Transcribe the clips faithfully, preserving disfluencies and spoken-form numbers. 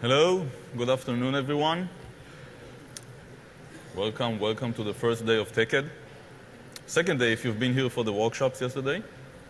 Hello, good afternoon, everyone. Welcome, welcome to the first day of TechEd. Second day if you've been here for the workshops yesterday.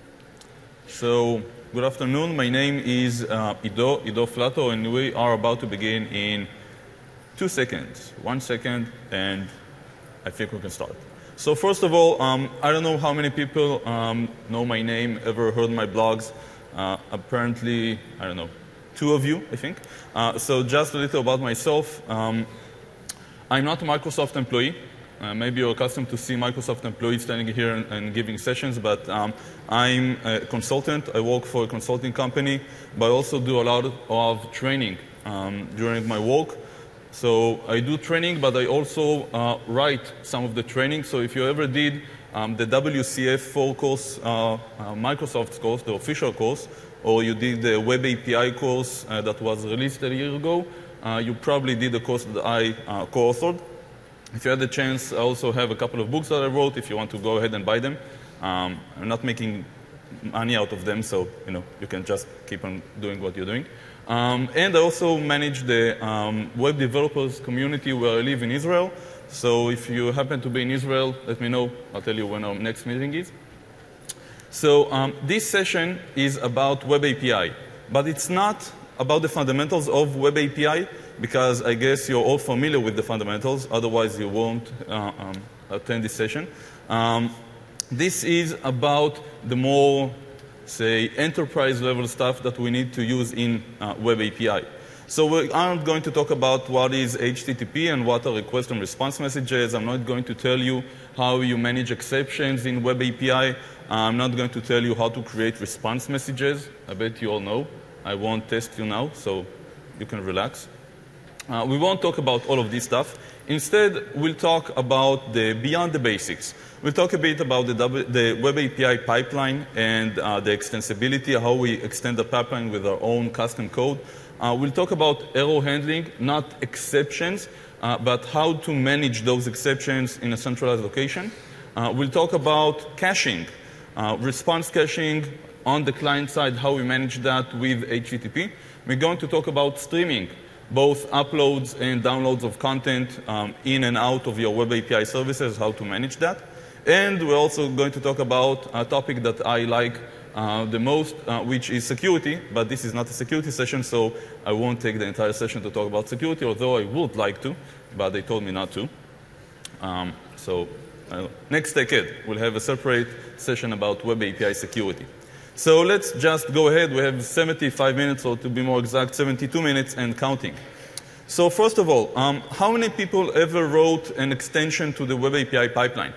So, good afternoon. My name is uh, Ido, Ido Flato, and we are about to begin in two seconds. One second, and I think we can start. So first of all, um, I don't know how many people um, know my name, ever heard my blogs. Uh, apparently, I don't know, two of you, I think. Uh, so just a little about myself. Um, I'm not a Microsoft employee. Uh, maybe you're accustomed to see Microsoft employees standing here and, and giving sessions, but um, I'm a consultant. I work for a consulting company, but I also do a lot of, of training um, during my work. So I do training, but I also uh, write some of the training. So if you ever did um, the W C F four course, uh, uh, Microsoft's course, the official course, or you did the Web A P I course uh, that was released a year ago, uh, you probably did the course that I uh, co-authored. If you had the chance, I also have a couple of books that I wrote if you want to go ahead and buy them. Um, I'm not making money out of them, so you know you can just keep on doing what you're doing. Um, and I also manage the um, web developers community where I live in Israel. So if you happen to be in Israel, let me know. I'll tell you when our next meeting is. So um, this session is about Web A P I, but it's not about the fundamentals of Web A P I, because I guess you're all familiar with the fundamentals. Otherwise, you won't uh, um, attend this session. Um, this is about the more, say, enterprise-level stuff that we need to use in uh, Web A P I. So we aren't going to talk about what is H T T P and what are request and response messages. I'm not going to tell you how you manage exceptions in Web A P I. I'm not going to tell you how to create response messages. I bet you all know. I won't test you now, so you can relax. Uh, we won't talk about all of this stuff. Instead, we'll talk about the beyond the basics. We'll talk a bit about the, w, the Web A P I pipeline and uh, the extensibility, how we extend the pipeline with our own custom code. Uh, we'll talk about error handling, not exceptions, uh, but how to manage those exceptions in a centralized location. Uh, we'll talk about caching, uh, response caching on the client side, how we manage that with H T T P. We're going to talk about streaming, both uploads and downloads of content um, in and out of your Web A P I services, how to manage that. And we're also going to talk about a topic that I like uh, the most, uh, which is security. But this is not a security session, so I won't take the entire session to talk about security, although I would like to, but they told me not to. Um, so uh, next TechEd, we'll have a separate session about Web A P I security. So let's just go ahead. We have seventy-five minutes, or to be more exact, seventy-two minutes and counting. So first of all, um, how many people ever wrote an extension to the Web A P I pipeline?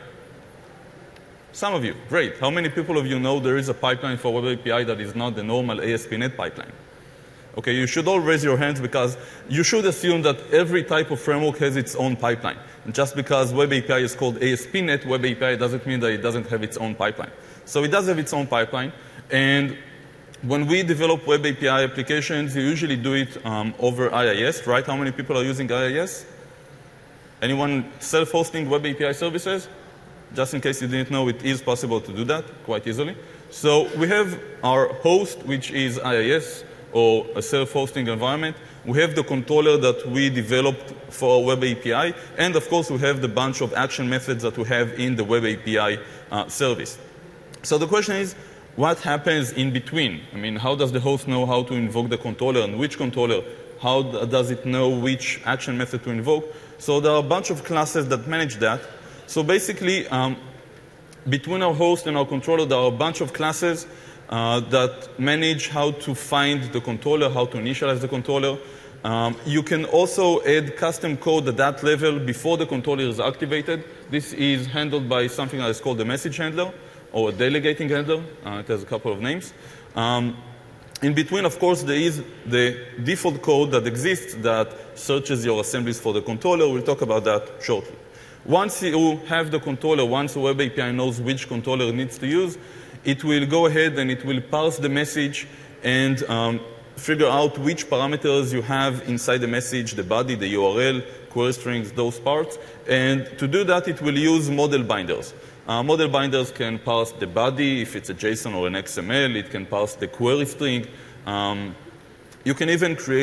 Some of you. Great. How many people of you know there is a pipeline for Web A P I that is not the normal A S P dot NET pipeline? Okay, you should all raise your hands, because you should assume that every type of framework has its own pipeline. And just because Web A P I is called A S P dot NET Web A P I doesn't mean that it doesn't have its own pipeline. So it does have its own pipeline. And when we develop Web A P I applications, you usually do it um, over I I S, right? How many people are using I I S? Anyone self-hosting Web A P I services? Just in case you didn't know, it is possible to do that quite easily. So we have our host, which is I I S, or a self-hosting environment. We have the controller that we developed for Web A P I. And of course, we have the bunch of action methods that we have in the Web A P I uh, service. So the question is, what happens in between? I mean, how does the host know how to invoke the controller, and which controller? How does it know which action method to invoke? So there are a bunch of classes that manage that. So basically, um, between our host and our controller, there are a bunch of classes uh, that manage how to find the controller, how to initialize the controller. Um, you can also add custom code at that level before the controller is activated. This is handled by something that is called the message handler, or a delegating handler. Uh, it has a couple of names. Um, in between, of course, there is the default code that exists that searches your assemblies for the controller. We'll talk about that shortly. Once you have the controller, once the Web A P I knows which controller it needs to use, it will go ahead and it will parse the message and um, figure out which parameters you have inside the message, the body, the U R L, query strings, those parts. And to do that, it will use model binders. Uh, model binders can parse the body, if it's a JSON or an X M L. It can parse the query string. Um, you can even create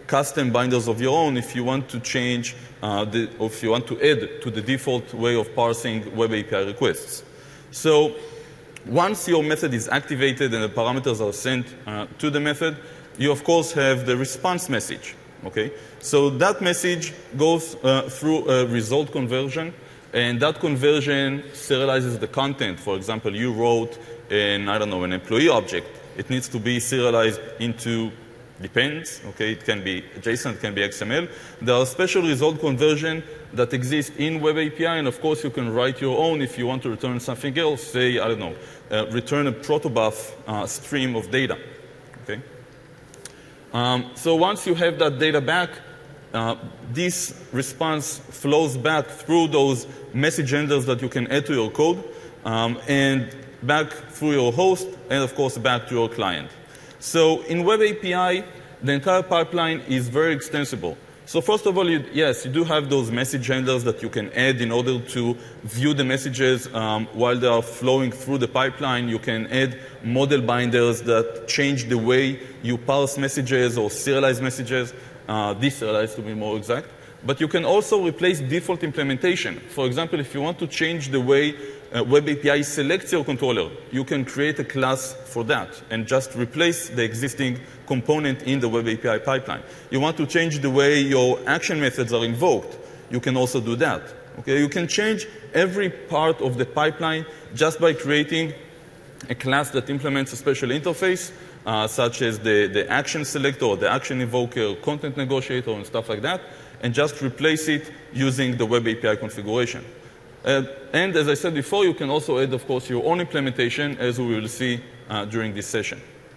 custom binders of your own if you want to change, uh, the, or if you want to add to the default way of parsing web A P I requests. So once your method is activated and the parameters are sent uh, to the method, you of course have the response message. Okay? So that message goes uh, through a result conversion, and that conversion serializes the content. For example, you wrote an, I don't know, an employee object. It needs to be serialized into depends. Okay? It can be JSON, it can be X M L. There are special result conversion that exist in Web A P I, and of course you can write your own if you want to return something else. Say, I don't know, uh, return a protobuf uh, stream of data. Okay? Um, so once you have that data back, uh, this response flows back through those message handlers that you can add to your code, um, and back through your host, and of course back to your client. So in Web A P I, the entire pipeline is very extensible. So first of all, you, yes, you do have those message handlers that you can add in order to view the messages um, while they are flowing through the pipeline. You can add model binders that change the way you parse messages or serialize messages, uh, deserialize to be more exact. But you can also replace default implementation. For example, if you want to change the way uh, Web A P I selects your controller, you can create a class for that and just replace the existing component in the Web A P I pipeline. You want to change the way your action methods are invoked, you can also do that. Okay? You can change every part of the pipeline just by creating a class that implements a special interface, uh, such as the, the action selector, or the action invoker, content negotiator, and stuff like that, and just replace it using the Web A P I configuration. Uh, and as I said before, you can also add, of course, your own implementation, as we will see uh, during this session.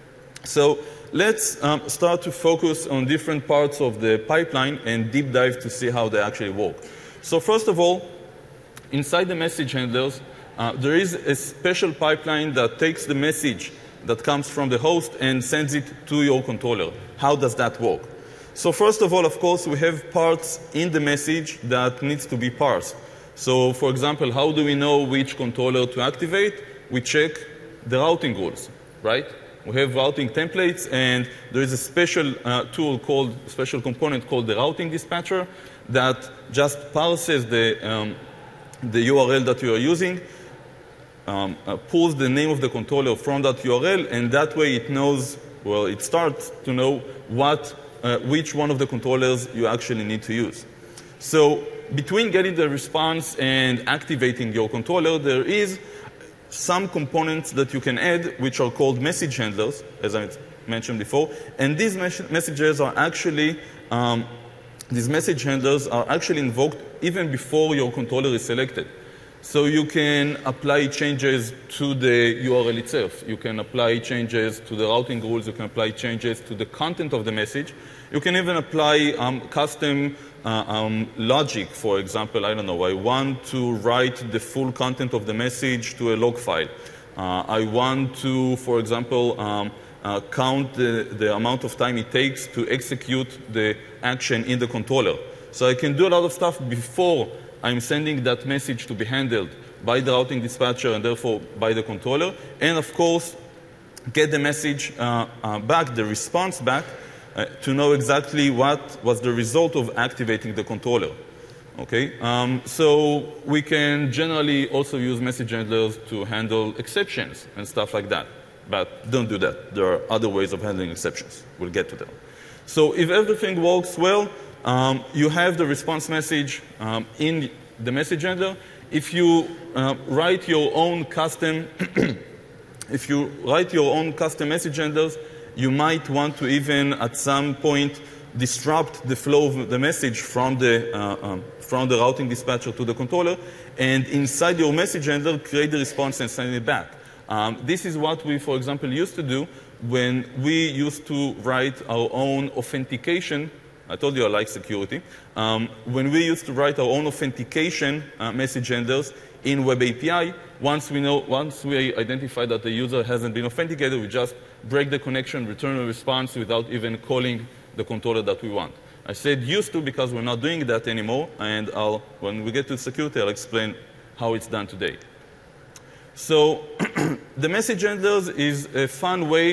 So let's um, start to focus on different parts of the pipeline and deep dive to see how they actually work. So first of all, inside the message handlers, uh, there is a special pipeline that takes the message that comes from the host and sends it to your controller. How does that work? So first of all, of course, we have parts in the message that needs to be parsed. So for example, how do we know which controller to activate? We check the routing rules, right? We have routing templates, and there is a special uh, tool called, special component called the routing dispatcher that just parses the, um, the U R L that you are using, um, uh, pulls the name of the controller from that U R L, and that way it knows, well, it starts to know what, uh, which one of the controllers you actually need to use. So between getting the response and activating your controller, there is some components that you can add, which are called message handlers, as I mentioned before. And these mes messages are actually, um, these message handlers are actually invoked even before your controller is selected. So you can apply changes to the U R L itself. You can apply changes to the routing rules. You can apply changes to the content of the message. You can even apply um, custom uh, um, logic. For example, I don't know, I want to write the full content of the message to a log file. Uh, I want to, for example, um, uh, count the, the amount of time it takes to execute the action in the controller. So I can do a lot of stuff before I'm sending that message to be handled by the routing dispatcher and therefore by the controller. And of course, get the message uh, uh, back, the response back, uh, to know exactly what was the result of activating the controller. Okay? Um, so we can generally also use message handlers to handle exceptions and stuff like that. But don't do that. There are other ways of handling exceptions. We'll get to them. So if everything works well, Um, you have the response message um, in the message handler. If you uh, write your own custom, if you write your own custom message handlers, you might want to even at some point disrupt the flow of the message from the uh, um, from the routing dispatcher to the controller, and inside your message handler create the response and send it back. Um, this is what we, for example, used to do when we used to write our own authentication. I told you I like security. Um, when we used to write our own authentication uh, message handlers in Web A P I, once we know, once we identify that the user hasn't been authenticated, we just break the connection, return a response without even calling the controller that we want. I said used to because we're not doing that anymore, and I'll, when we get to security, I'll explain how it's done today. So the message handlers is a fun way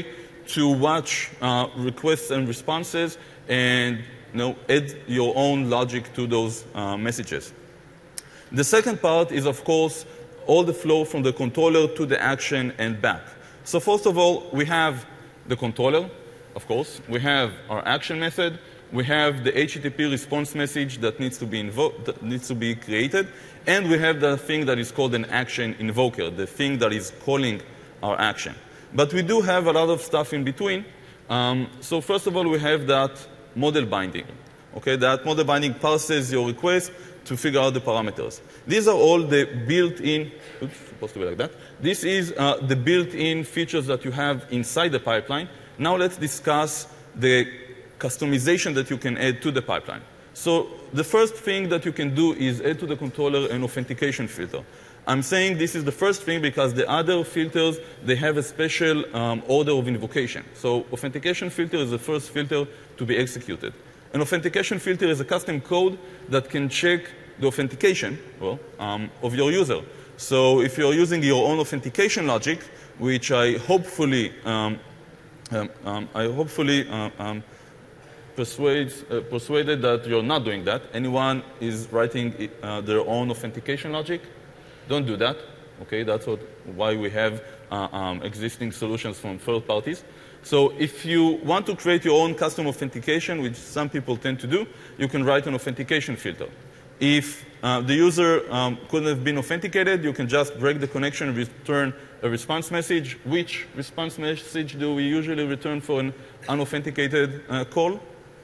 to watch uh, requests and responses and you know, add your own logic to those uh, messages. The second part is, of course, all the flow from the controller to the action and back. So first of all, we have the controller, of course. We have our action method. We have the H T T P response message that needs to be invoked, that needs to be created, and we have the thing that is called an action invoker, the thing that is calling our action. But we do have a lot of stuff in between. Um, so first of all, we have that model binding. Okay, that model binding parses your request to figure out the parameters. These are all the built-in. Oops, supposed to be like that. This is uh, the built-in features that you have inside the pipeline. Now let's discuss the customization that you can add to the pipeline. So the first thing that you can do is add to the controller an authentication filter. I'm saying this is the first thing because the other filters, they have a special um, order of invocation. So authentication filter is the first filter to be executed. An authentication filter is a custom code that can check the authentication well, um, of your user. So if you're using your own authentication logic, which I hopefully, um, um, um, I hopefully uh, um, persuades, uh, persuaded that you're not doing that. Anyone is writing uh, their own authentication logic? Don't do that. Okay, that's what, why we have uh, um, existing solutions from third parties. So if you want to create your own custom authentication, which some people tend to do, you can write an authentication filter. If uh, the user um, couldn't have been authenticated, you can just break the connection and return a response message. Which response message do we usually return for an unauthenticated uh, call?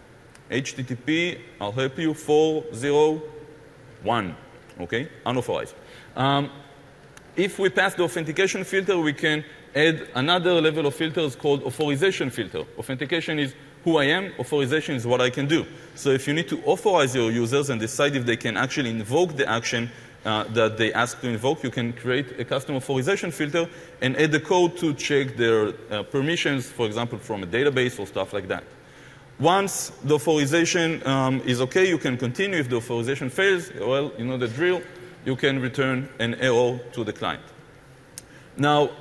H T T P, I'll help you, four zero one, okay, unauthorized. Um, if we pass the authentication filter, we can add another level of filters called authorization filter. Authentication is who I am, authorization is what I can do. So if you need to authorize your users and decide if they can actually invoke the action uh, that they ask to invoke, you can create a custom authorization filter and add the code to check their uh, permissions, for example, from a database or stuff like that. Once the authorization um, is okay, you can continue. If the authorization fails, well, you know the drill. You can return an error to the client. Now,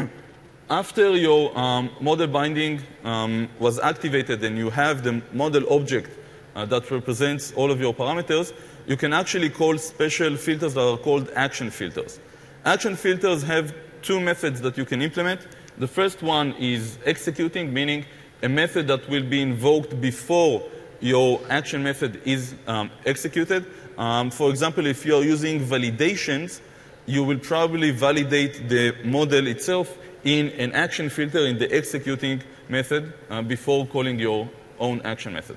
after your um, model binding um, was activated and you have the model object uh, that represents all of your parameters, you can actually call special filters that are called action filters. Action filters have two methods that you can implement. The first one is executing, meaning a method that will be invoked before your action method is um, executed. Um, for example, if you're using validations, you will probably validate the model itself in an action filter in the executing method uh, before calling your own action method.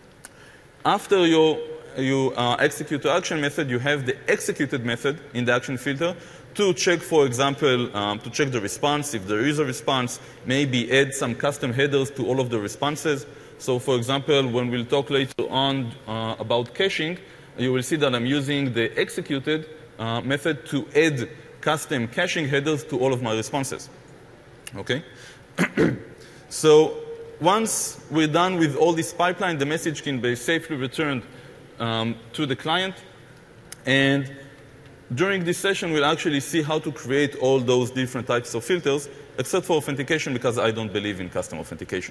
After your, you uh, execute the action method, you have the executed method in the action filter to check, for example, um, to check the response. If there is a response, maybe add some custom headers to all of the responses. So, for example, when we'll talk later on uh, about caching, you will see that I'm using the executed uh, method to add custom caching headers to all of my responses. Okay? So once we're done with all this pipeline, the message can be safely returned um, to the client. And during this session, we'll actually see how to create all those different types of filters, except for authentication, because I don't believe in custom authentication.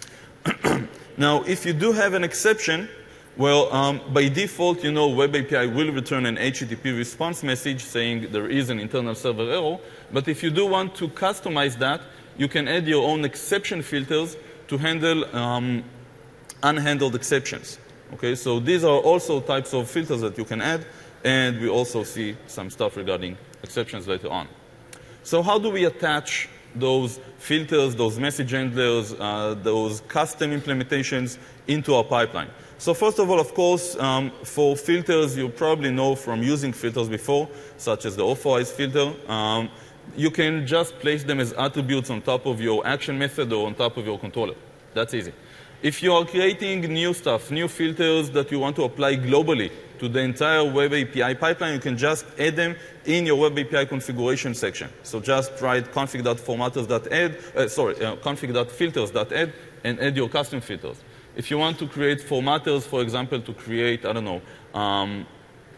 Now, if you do have an exception, well, um, by default, you know, Web A P I will return an H T T P response message saying there is an internal server error. But if you do want to customize that, you can add your own exception filters to handle um, unhandled exceptions. Okay, so these are also types of filters that you can add, and we also see some stuff regarding exceptions later on. So how do we attach those filters, those message handlers, uh, those custom implementations into our pipeline? So first of all, of course, um, for filters, you probably know from using filters before, such as the authorized filter. Um, you can just place them as attributes on top of your action method or on top of your controller. That's easy. If you are creating new stuff, new filters that you want to apply globally to the entire Web A P I pipeline, you can just add them in your Web A P I configuration section. So just write config.formatters.add, uh, sorry, uh, config.filters.add, and add your custom filters. If you want to create formatters, for example, to create, I don't know, um,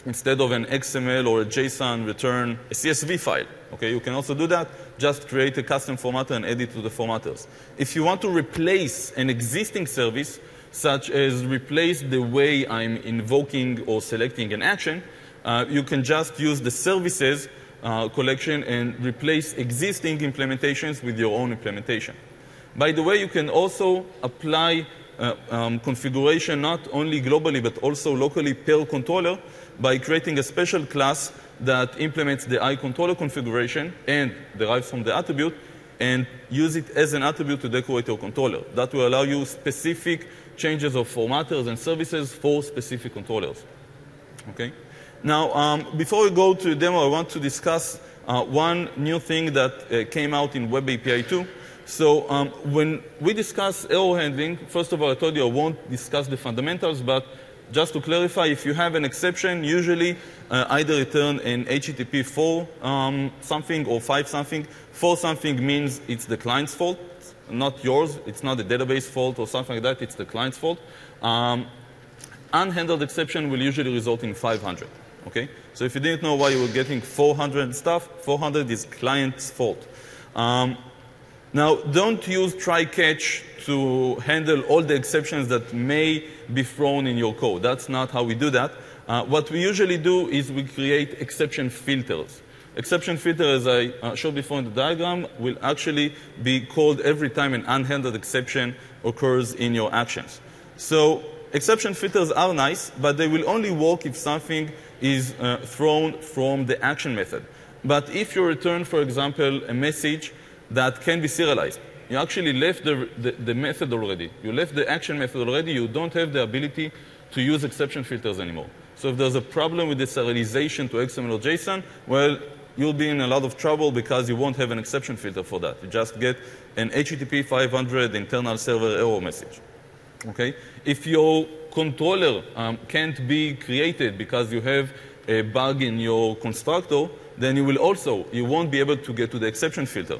instead of an X M L or a JSON, return a C S V file. Okay, you can also do that. Just create a custom formatter and add it to the formatters. If you want to replace an existing service, such as replace the way I'm invoking or selecting an action, uh, you can just use the services uh, collection and replace existing implementations with your own implementation. By the way, you can also apply uh, um, configuration not only globally but also locally per controller by creating a special class that implements the iController configuration and derives from the attribute and use it as an attribute to decorate your controller. That will allow you specific changes of formatters and services for specific controllers. Okay? Now, um, before we go to the demo, I want to discuss uh, one new thing that uh, came out in Web A P I two. So um, when we discuss error handling, first of all, I told you I won't discuss the fundamentals, but just to clarify, if you have an exception, usually uh, either return an H T T P four um, something or five something. four something means it's the client's fault, not yours. It's not the database fault or something like that. It's the client's fault. Um, unhandled exception will usually result in five hundred. Okay? So if you didn't know why you were getting four hundred stuff, four hundred is client's fault. Um, now, don't use try-catch to handle all the exceptions that may be thrown in your code. That's not how we do that. Uh, what we usually do is we create exception filters. Exception filter, as I uh, showed before in the diagram, will actually be called every time an unhandled exception occurs in your actions. So exception filters are nice, but they will only work if something is uh, thrown from the action method. But if you return, for example, a message that can be serialized, you actually left the, the, the method already. You left the action method already. You don't have the ability to use exception filters anymore. So if there's a problem with the serialization to X M L or JSON, well, you'll be in a lot of trouble because you won't have an exception filter for that. You just get an H T T P five hundred internal server error message. Okay? If your controller um, can't be created because you have a bug in your constructor, then you will also, you won't be able to get to the exception filter.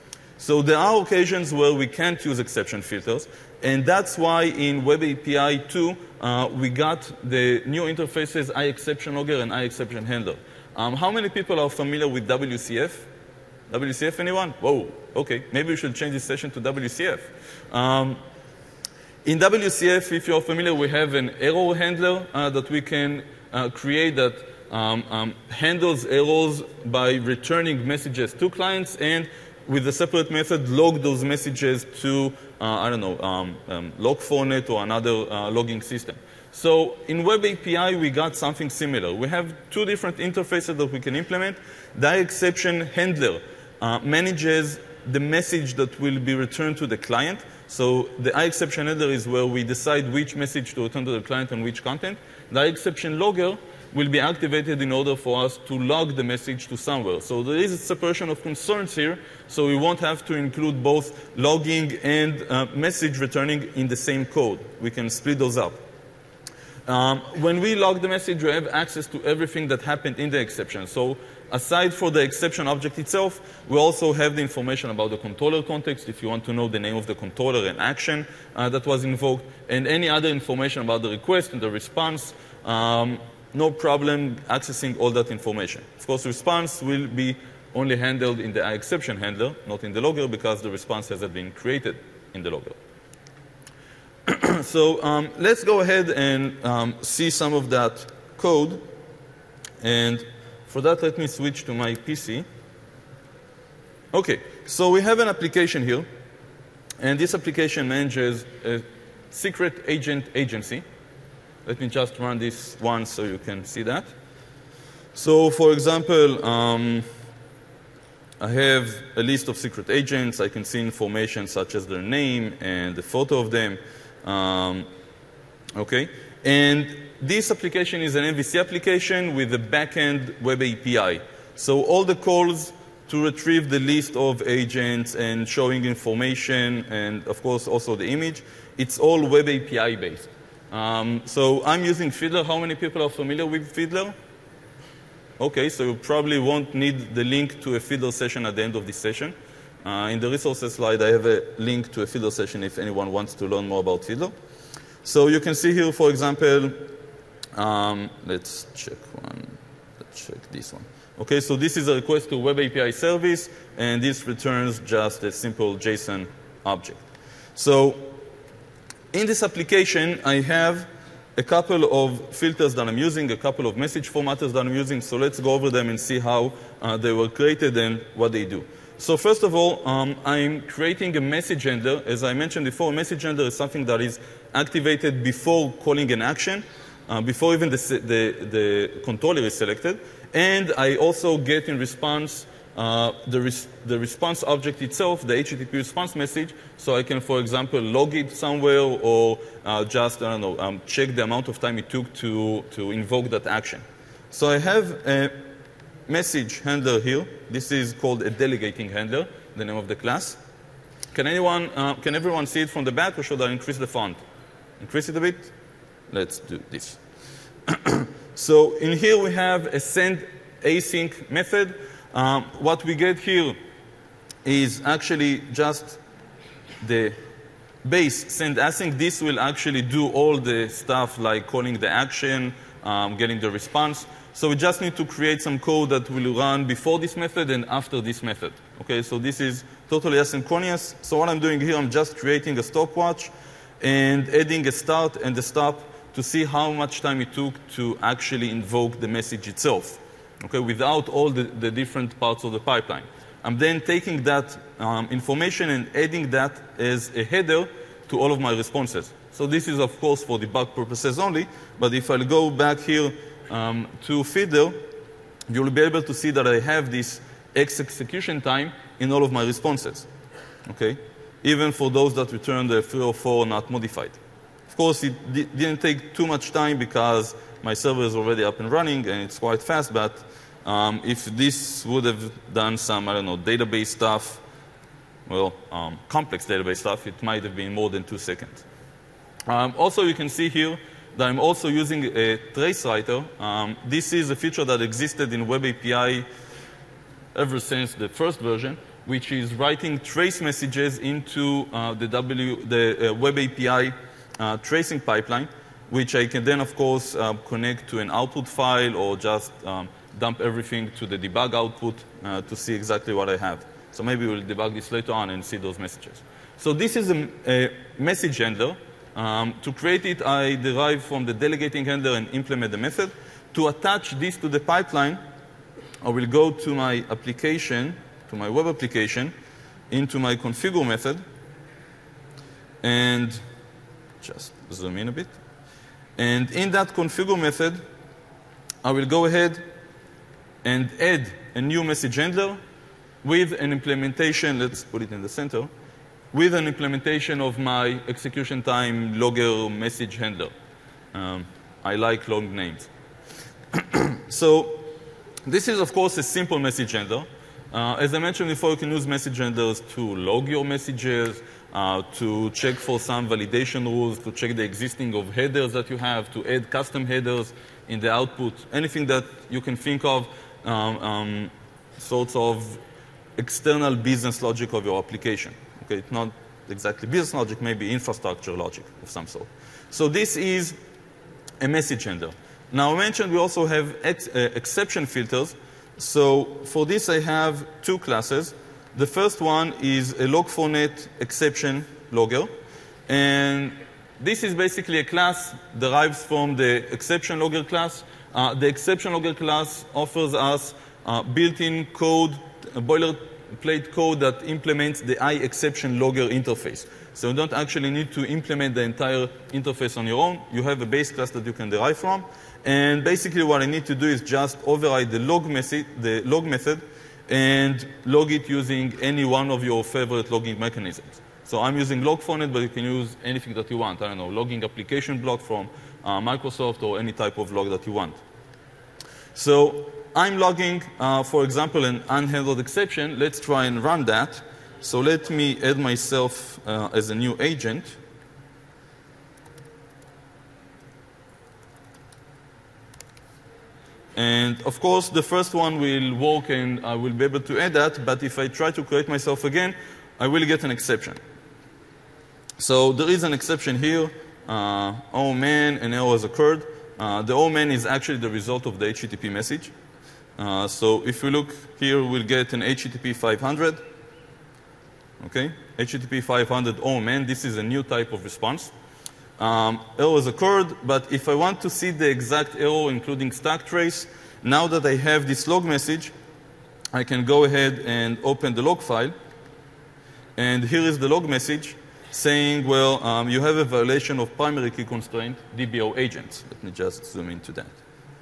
So there are occasions where we can't use exception filters, and that's why in Web A P I two, uh, we got the new interfaces iExceptionLogger and iExceptionHandler. Um, how many people are familiar with W C F? W C F, anyone? Whoa, okay. Maybe we should change this session to W C F. Um, in W C F, if you're familiar, we have an error handler uh, that we can uh, create that um, um, handles errors by returning messages to clients and with a separate method log those messages to, uh, I don't know, um, um, log four net or another uh, logging system. So in Web A P I, we got something similar. We have two different interfaces that we can implement. The iException handler uh, manages the message that will be returned to the client. So the iException handler is where we decide which message to return to the client and which content. The iException logger will be activated in order for us to log the message to somewhere. So there is a separation of concerns here, so we won't have to include both logging and uh, message returning in the same code. We can split those up. Um, when we log the message, we have access to everything that happened in the exception. So aside from the exception object itself, we also have the information about the controller context, if you want to know the name of the controller and action uh, that was invoked, and any other information about the request and the response. Um, no problem accessing all that information. Of course, response will be only handled in the iException handler, not in the logger, because the response hasn't been created in the logger. So um, let's go ahead and um, see some of that code. And for that, let me switch to my P C. OK, so we have an application here. And this application manages a secret agent agency. Let me just run this once so you can see that. So for example, um, I have a list of secret agents. I can see information such as their name and the photo of them. Um, okay, and this application is an M V C application with a backend Web A P I. So all the calls to retrieve the list of agents and showing information and, of course, also the image, it's all Web A P I based. Um, so I'm using Fiddler. How many people are familiar with Fiddler? Okay, so you probably won't need the link to a Fiddler session at the end of this session. Uh, in the resources slide, I have a link to a Fiddler session if anyone wants to learn more about Fiddler. So you can see here, for example, um, let's check one this one. Okay, so this is a request to Web A P I service, and this returns just a simple JSON object. So in this application, I have a couple of filters that I'm using, a couple of message formatters that I'm using. So let's go over them and see how uh, they were created and what they do. So first of all, um, I'm creating a message handler. As I mentioned before, a message handler is something that is activated before calling an action, uh, before even the, the, the controller is selected. And I also get in response uh, the, res the response object itself, the H T T P response message, so I can, for example, log it somewhere or uh, just, I don't know, um, check the amount of time it took to, to invoke that action. So I have a message handler here. This is called a delegating handler, the name of the class. Can anyone, uh, can everyone see it from the back, or should I increase the font? Increase it a bit? Let's do this. So in here we have a send async method. Um, what we get here is actually just the base send async. This will actually do all the stuff like calling the action, um, getting the response. So we just need to create some code that will run before this method and after this method. Okay, so this is totally asynchronous. So what I'm doing here, I'm just creating a stopwatch and adding a start and a stop to see how much time it took to actually invoke the message itself, okay, without all the, the different parts of the pipeline. I'm then taking that um, information and adding that as a header to all of my responses. So this is, of course, for debug purposes only, but if I'll go back here um, to Fiddler, you'll be able to see that I have this X execution time in all of my responses, okay, even for those that return the three or four not modified. Of course, it di didn't take too much time because my server is already up and running and it's quite fast, but um, if this would have done some, I don't know, database stuff, well, um, complex database stuff, it might have been more than two seconds. Um, also, you can see here that I'm also using a trace writer. Um, this is a feature that existed in Web A P I ever since the first version, which is writing trace messages into uh, the, w, the uh, Web A P I Uh, tracing pipeline, which I can then, of course, uh, connect to an output file or just um, dump everything to the debug output uh, to see exactly what I have. So maybe we'll debug this later on and see those messages. So this is a, a message handler. Um, to create it, I derive from the delegating handler and implement the method. To attach this to the pipeline, I will go to my application, to my web application, into my configure method, and just zoom in a bit. And in that configure method, I will go ahead and add a new message handler with an implementation, let's put it in the center, with an implementation of my execution time logger message handler. Um, I like long names. So this is, of course, a simple message handler. Uh, as I mentioned before, you can use message handlers to log your messages, uh, to check for some validation rules, to check the existing of headers that you have, to add custom headers in the output, anything that you can think of, um, um, sorts of external business logic of your application. Okay, it's not exactly business logic, maybe infrastructure logic of some sort. So this is a message handler. Now, I mentioned we also have ex uh, exception filters. So for this, I have two classes. The first one is a log four net exception logger. And this is basically a class derives from the exception logger class. Uh, the exception logger class offers us uh, built-in code, a boilerplate code that implements the iException logger interface. So you don't actually need to implement the entire interface on your own. You have a base class that you can derive from. And basically what I need to do is just override the log, method, the log method and log it using any one of your favorite logging mechanisms. So I'm using log four net, but you can use anything that you want. I don't know, logging application block from uh, Microsoft or any type of log that you want. So I'm logging, uh, for example, an unhandled exception. Let's try and run that. So let me add myself uh, as a new agent. And of course, the first one will work and I will be able to add that, but if I try to create myself again, I will get an exception. So there is an exception here. Uh, oh man, an error has occurred. Uh, the oh man is actually the result of the H T T P message. Uh, so if we look here, we'll get an H T T P five hundred. Okay, H T T P five hundred, oh man, this is a new type of response. Um, error has occurred, but if I want to see the exact error, including stack trace, now that I have this log message, I can go ahead and open the log file. And here is the log message saying, well, um, you have a violation of primary key constraint, D B O agents. Let me just zoom into that.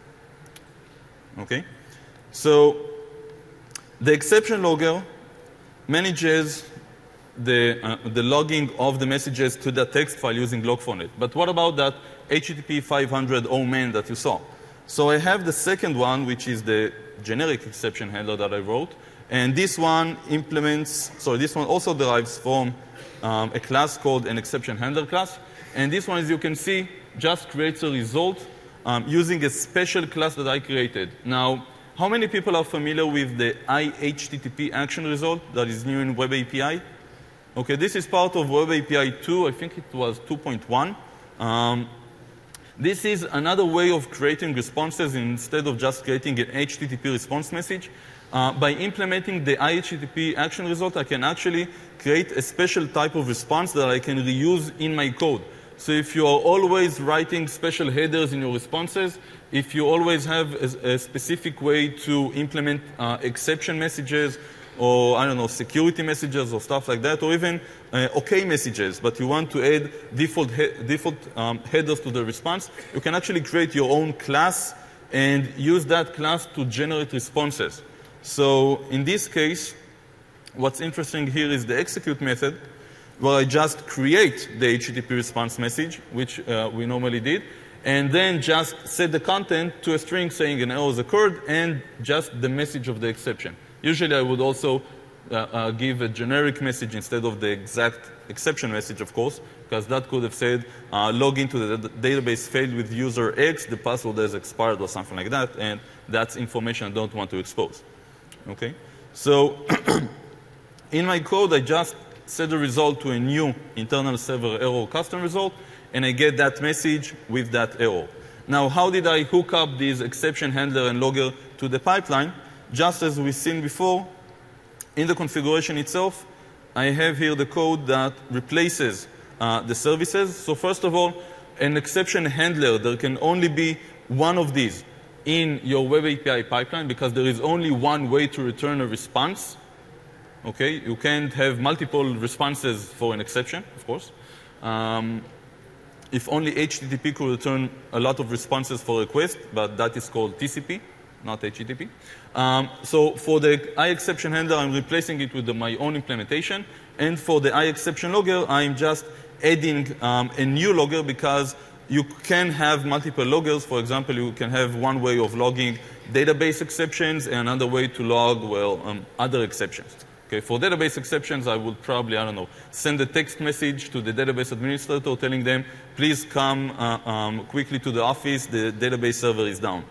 Okay? So the exception logger manages the, uh, the logging of the messages to the text file using log4net. But what about that H T T P five hundred oh man that you saw? So I have the second one, which is the generic exception handler that I wrote. And this one implements, sorry, this one also derives from um, a class called an exception handler class. And this one, as you can see, just creates a result um, using a special class that I created. Now, how many people are familiar with the I H T T P action result that is new in Web A P I? Okay, this is part of Web A P I two. I think it was two point one. Um, this is another way of creating responses instead of just creating an H T T P response message. Uh, by implementing the I H T T P action result, I can actually create a special type of response that I can reuse in my code. So if you are always writing special headers in your responses, if you always have a, a specific way to implement uh, exception messages, or I don't know, security messages or stuff like that, or even uh, OK messages, but you want to add default, he default um, headers to the response, you can actually create your own class and use that class to generate responses. So in this case, what's interesting here is the execute method, where I just create the H T T P response message, which uh, we normally did, and then just set the content to a string saying an error has occurred and just the message of the exception. Usually I would also uh, uh, give a generic message instead of the exact exception message, of course, because that could have said uh, log into the database failed with user X, the password has expired or something like that, and that's information I don't want to expose. Okay? So in my code, I just set the result to a new internal server error custom result, and I get that message with that error. Now, how did I hook up these exception handler and logger to the pipeline? Just as we've seen before, in the configuration itself, I have here the code that replaces uh, the services. So first of all, an exception handler, there can only be one of these in your Web A P I pipeline because there is only one way to return a response. Okay, you can't have multiple responses for an exception, of course. Um, if only H T T P could return a lot of responses for a request, but that is called T C P, not H T T P. Um, so for the iException handler, I'm replacing it with the, my own implementation. And for the iException logger, I'm just adding um, a new logger because you can have multiple loggers. For example, you can have one way of logging database exceptions and another way to log, well, um, other exceptions. Okay, for database exceptions, I would probably, I don't know, send a text message to the database administrator telling them, please come uh, um, quickly to the office, the database server is down,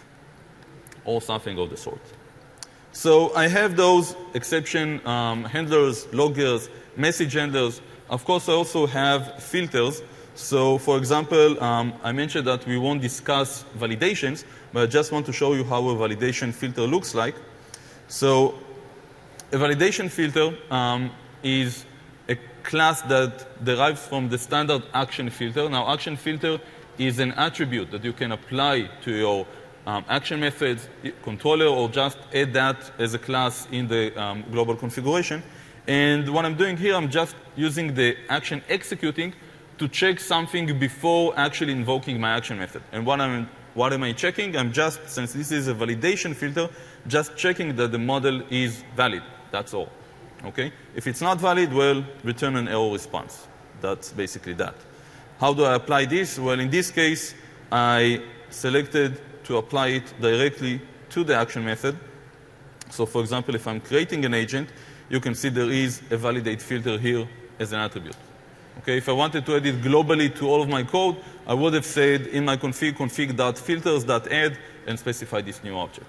or something of the sort. So I have those exception um, handlers, loggers, message handlers. Of course, I also have filters. So for example, um, I mentioned that we won't discuss validations, but I just want to show you how a validation filter looks like. So a validation filter um, is a class that derives from the standard action filter. Now, action filter is an attribute that you can apply to your um, action methods, controller, or just add that as a class in the um, global configuration. And what I'm doing here, I'm just using the action executing to check something before actually invoking my action method. And what, I'm, what am I checking? I'm just, since this is a validation filter, just checking that the model is valid. That's all. Okay? If it's not valid, well, return an error response. That's basically that. How do I apply this? Well, in this case, I selected to apply it directly to the action method. So for example, if I'm creating an agent, you can see there is a validate filter here as an attribute. Okay, if I wanted to add it globally to all of my code, I would have said in my config, config.filters.add, and specify this new object.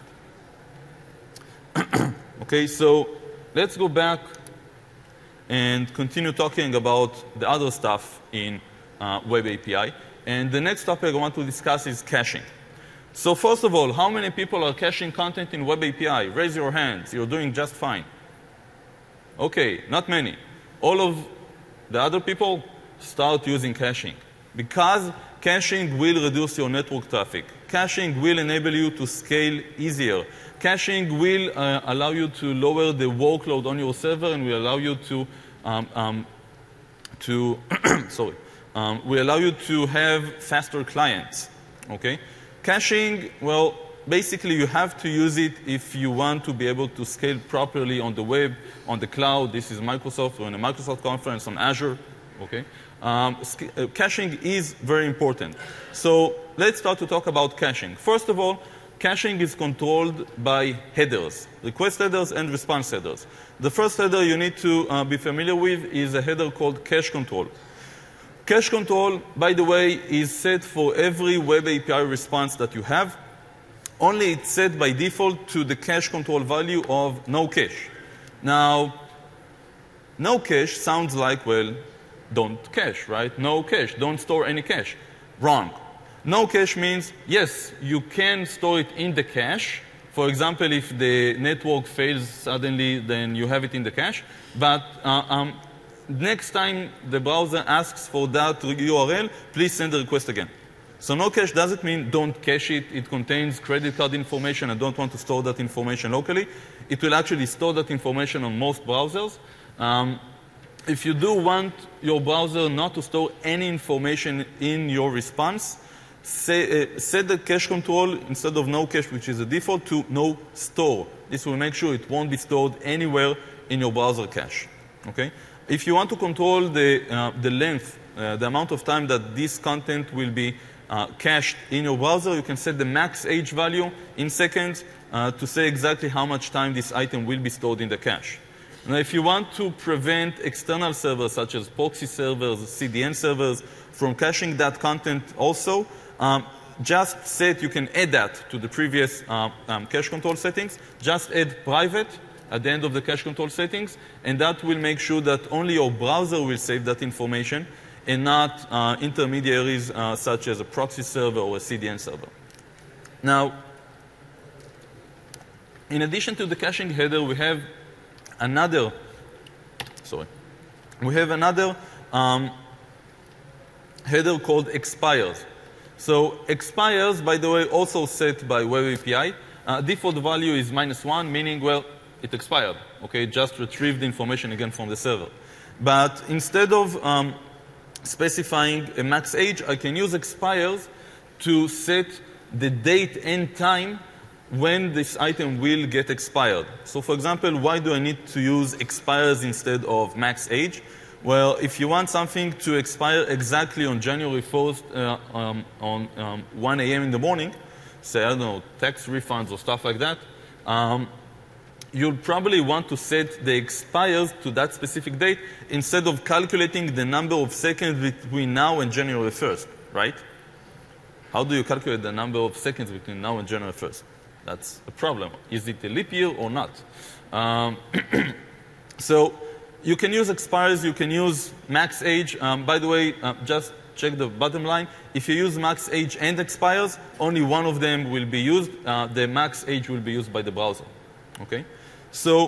Okay, so let's go back and continue talking about the other stuff in uh, Web A P I. And the next topic I want to discuss is caching. So first of all, how many people are caching content in Web A P I? Raise your hands. You're doing just fine. Okay, not many. All of the other people start using caching because caching will reduce your network traffic. Caching will enable you to scale easier. Caching will uh, allow you to lower the workload on your server and will allow you to um, um, to sorry um, will allow you to have faster clients. Okay, caching, well, basically you have to use it if you want to be able to scale properly on the web, on the cloud. This is Microsoft or in a Microsoft conference on Azure. Okay, um, uh, caching is very important. So let's start to talk about caching. First of all, caching is controlled by headers, request headers and response headers. The first header you need to uh, be familiar with is a header called cache control. Cache control, by the way, is set for every Web A P I response that you have. Only it's set by default to the cache control value of no cache. Now, no cache sounds like, well, don't cache, right? No cache, don't store any cache. Wrong. No cache means, yes, you can store it in the cache. For example, if the network fails suddenly, then you have it in the cache. But uh, um, next time the browser asks for that U R L, please send the request again. So no cache doesn't mean don't cache it. It contains credit card information. I don't want to store that information locally. It will actually store that information on most browsers. Um, if you do want your browser not to store any information in your response, say, uh, set the cache control instead of no cache, which is a default, to no store. This will make sure it won't be stored anywhere in your browser cache. Okay? If you want to control the, uh, the length, uh, the amount of time that this content will be uh, cached in your browser, you can set the max age value in seconds uh, to say exactly how much time this item will be stored in the cache. Now, if you want to prevent external servers, such as proxy servers, C D N servers, from caching that content also, um, just set, you can add that to the previous uh, um, cache control settings. Just add private at the end of the cache control settings, and that will make sure that only your browser will save that information and not uh, intermediaries uh, such as a proxy server or a C D N server. Now, in addition to the caching header, we have another, sorry, we have another um, header called expires. So expires, by the way, also set by Web A P I. Uh, default value is minus one, meaning, well, it expired. Okay, just retrieve the information again from the server. But instead of um, specifying a max age, I can use expires to set the date and time when this item will get expired. So for example, why do I need to use expires instead of max age? Well, if you want something to expire exactly on January first uh, um, on um, one A M in the morning, say, I don't know, tax refunds or stuff like that, um, you'll probably want to set the expires to that specific date instead of calculating the number of seconds between now and January first, right? How do you calculate the number of seconds between now and January first? That's a problem. Is it a leap year or not? Um, so you can use expires, you can use max age. Um, by the way, uh, just check the bottom line. If you use max age and expires, only one of them will be used. Uh, the max age will be used by the browser. Okay? So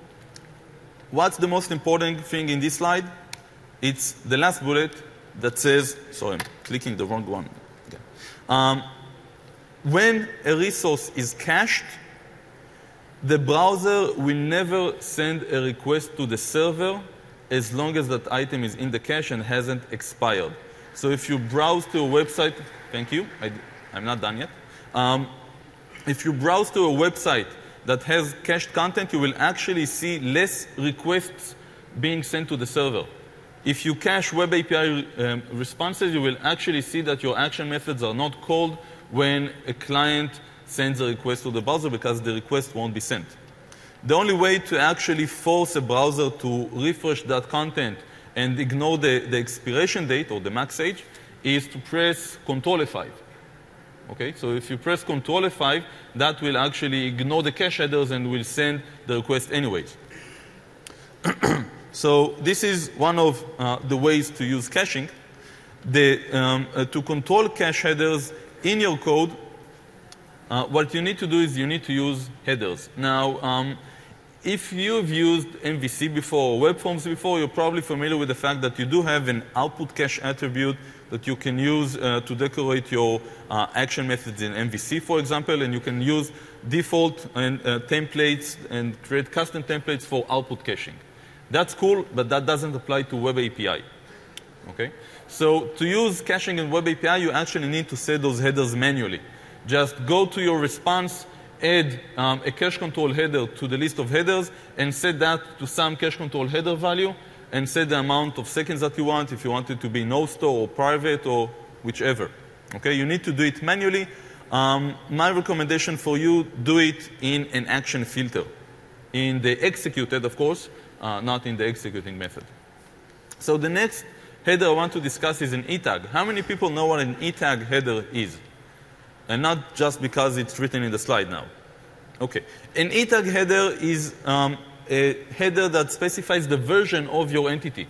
what's the most important thing in this slide? It's the last bullet that says, sorry, I'm clicking the wrong one. Okay. Um, when a resource is cached, the browser will never send a request to the server as long as that item is in the cache and hasn't expired. So if you browse to a website, thank you, I, I'm not done yet. Um, if you browse to a website that has cached content, you will actually see less requests being sent to the server. If you cache Web A P I um, responses, you will actually see that your action methods are not called when a client sends a request to the browser because the request won't be sent. The only way to actually force a browser to refresh that content and ignore the, the expiration date or the max age is to press control F five. Okay, so if you press control F five, that will actually ignore the cache headers and will send the request anyways. So this is one of uh, the ways to use caching. The, um, uh, to control cache headers in your code, uh, what you need to do is you need to use headers. Now, um, if you've used M V C before or web forms before, you're probably familiar with the fact that you do have an output cache attribute that you can use uh, to decorate your uh, action methods in M V C, for example, and you can use default and uh, templates and create custom templates for output caching. That's cool, but that doesn't apply to Web A P I. Okay? So to use caching in Web A P I, you actually need to set those headers manually. Just go to your response, add um, a cache control header to the list of headers, and set that to some cache control header value, and set the amount of seconds that you want, if you want it to be no store or private or whichever. Okay? You need to do it manually. Um, my recommendation for you, do it in an action filter. In the executed, of course, uh, not in the executing method. So the next header I want to discuss is an E tag. How many people know what an E tag header is? And not just because it's written in the slide now. Okay. An E tag header is um, a header that specifies the version of your entity.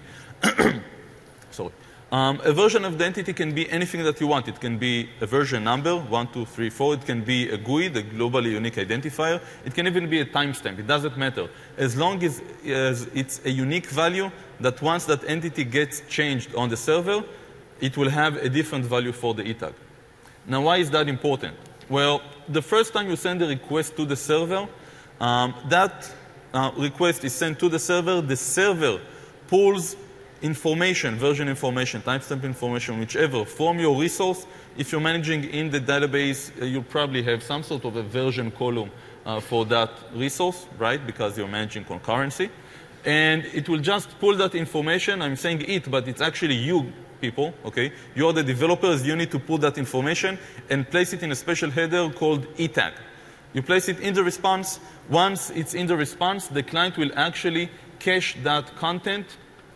Sorry. Um, a version of the entity can be anything that you want. It can be a version number, one, two, three, four. It can be a G U I, the globally unique identifier. It can even be a timestamp. It doesn't matter. As long as, as it's a unique value that once that entity gets changed on the server, it will have a different value for the E tag. Now, why is that important? Well, the first time you send a request to the server, um, that uh, request is sent to the server. The server pulls information, version information, timestamp information, whichever, from your resource. If you're managing in the database, uh, you'll probably have some sort of a version column uh, for that resource, right, because you're managing concurrency. And it will just pull that information. I'm saying it, but it's actually you people, okay? You're the developers. You need to pull that information and place it in a special header called E tag. You place it in the response. Once it's in the response, the client will actually cache that content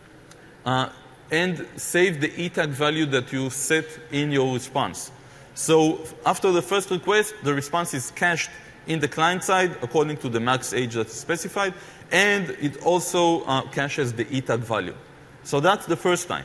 Uh, and save the E tag value that you set in your response. So after the first request, the response is cached in the client side according to the max age that's specified, and it also uh, caches the E tag value. So that's the first time.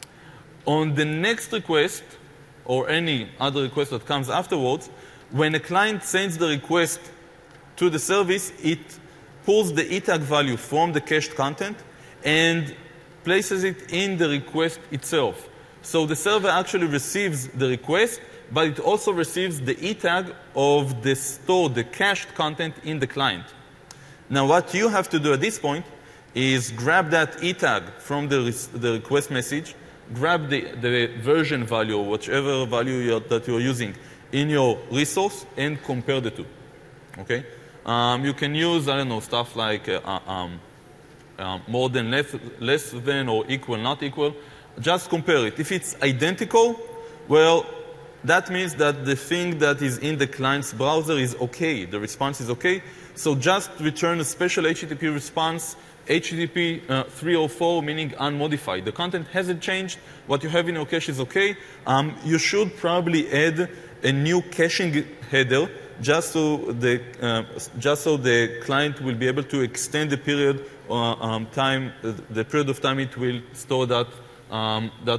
On the next request, or any other request that comes afterwards, when a client sends the request to the service, it pulls the E tag value from the cached content and places it in the request itself. So the server actually receives the request, but it also receives the E tag of the store, the cached content in the client. Now what you have to do at this point is grab that E tag from the, the request message, grab the, the version value, or whichever value you're, that you're using in your resource, and compare the two. Okay? Um, you can use, I don't know, stuff like uh, um, Um, more than, less, less than, or equal, not equal. Just compare it. If it's identical, well, that means that the thing that is in the client's browser is OK. The response is OK. So just return a special H T T P response, H T T P uh, three oh four, meaning unmodified. The content hasn't changed. What you have in your cache is OK. Um, you should probably add a new caching header just so the, uh, just so the client will be able to extend the period Uh, um, time, uh, the period of time it will store that, um, that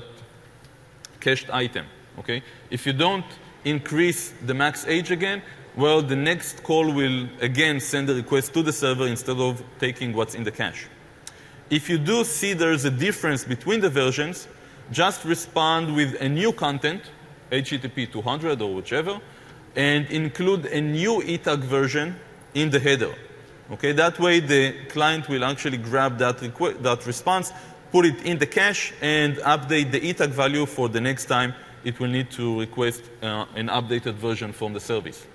cached item. Okay? If you don't increase the max age again, well, the next call will again send a request to the server instead of taking what's in the cache. If you do see there's a difference between the versions, just respond with a new content, H T T P two hundred or whichever, and include a new E tag version in the header. Okay, that way the client will actually grab that, that response, put it in the cache, and update the E tag value for the next time it will need to request uh, an updated version from the service.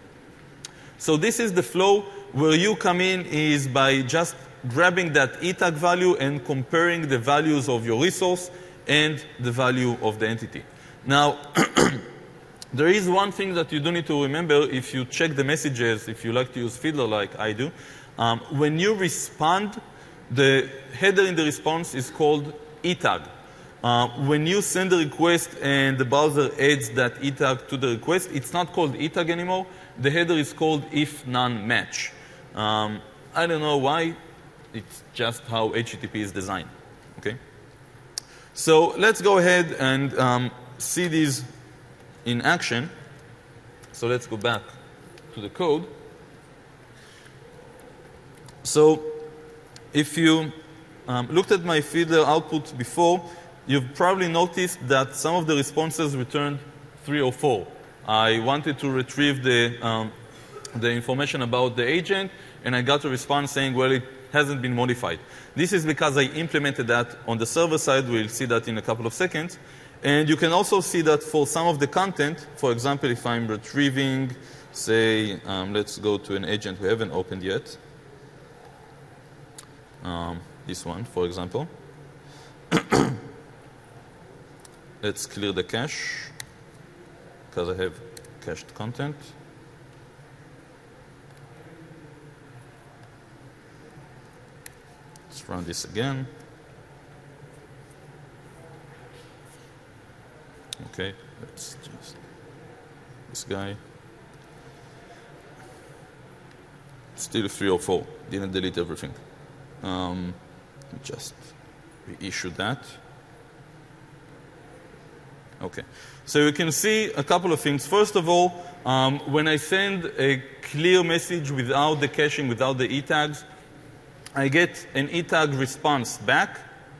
So this is the flow. Where you come in is by just grabbing that E tag value and comparing the values of your resource and the value of the entity. Now, there is one thing that you do need to remember if you check the messages, if you like to use Fiddler like I do. Um, when you respond, the header in the response is called E tag. Uh, when you send a request and the browser adds that E tag to the request, it's not called E tag anymore. The header is called if none match. Um, I don't know why. It's just how H T T P is designed. Okay? So let's go ahead and um, see these in action. So let's go back to the code. So if you um, looked at my feeder output before, you've probably noticed that some of the responses returned three or four. I wanted to retrieve the, um, the information about the agent, and I got a response saying, well, it hasn't been modified. This is because I implemented that on the server side. We'll see that in a couple of seconds. And you can also see that for some of the content, for example, if I'm retrieving, say, um, let's go to an agent we haven't opened yet. Um, this one, for example. Let's clear the cache, because I have cached content. Let's run this again. Okay, let's just this guy. Still three or four. Didn't delete everything. Um, just reissue that. Okay, so you can see a couple of things. First of all, um, when I send a clear message without the caching, without the e tags, I get an e tag response back.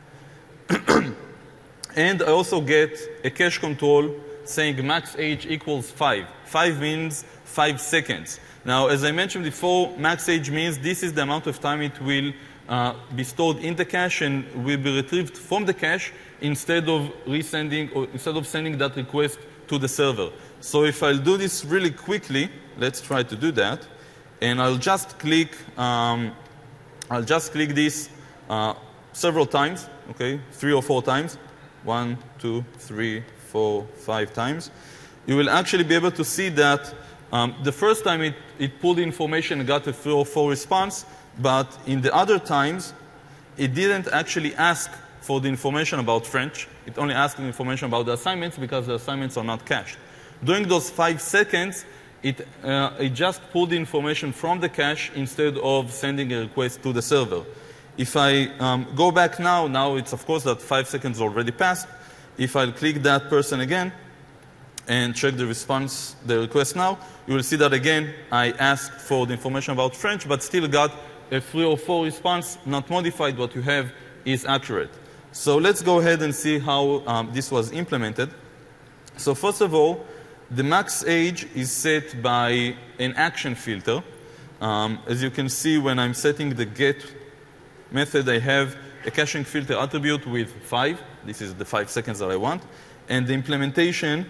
And I also get a cache control saying max age equals five. Five means five seconds. Now, as I mentioned before, max age means this is the amount of time it will uh, be stored in the cache and will be retrieved from the cache instead of resending or instead of sending that request to the server. So if I'll do this really quickly, let's try to do that, and I'll just click, um, I'll just click this uh, several times, okay, three or four times. One, two, three, four, five times. You will actually be able to see that um, the first time it, it pulled information and got a three or four response, but in the other times, it didn't actually ask for the information about French. It only asked the information about the assignments because the assignments are not cached. During those five seconds, it, uh, it just pulled the information from the cache instead of sending a request to the server. If I um, go back now, now it's of course that five seconds already passed. If I click that person again and check the response, the request now, you will see that again I asked for the information about French, but still got a three or four response, not modified. What you have is accurate. So let's go ahead and see how um, this was implemented. So first of all, the max age is set by an action filter. Um, as you can see, when I'm setting the get method, I have a caching filter attribute with five. This is the five seconds that I want. And the implementation,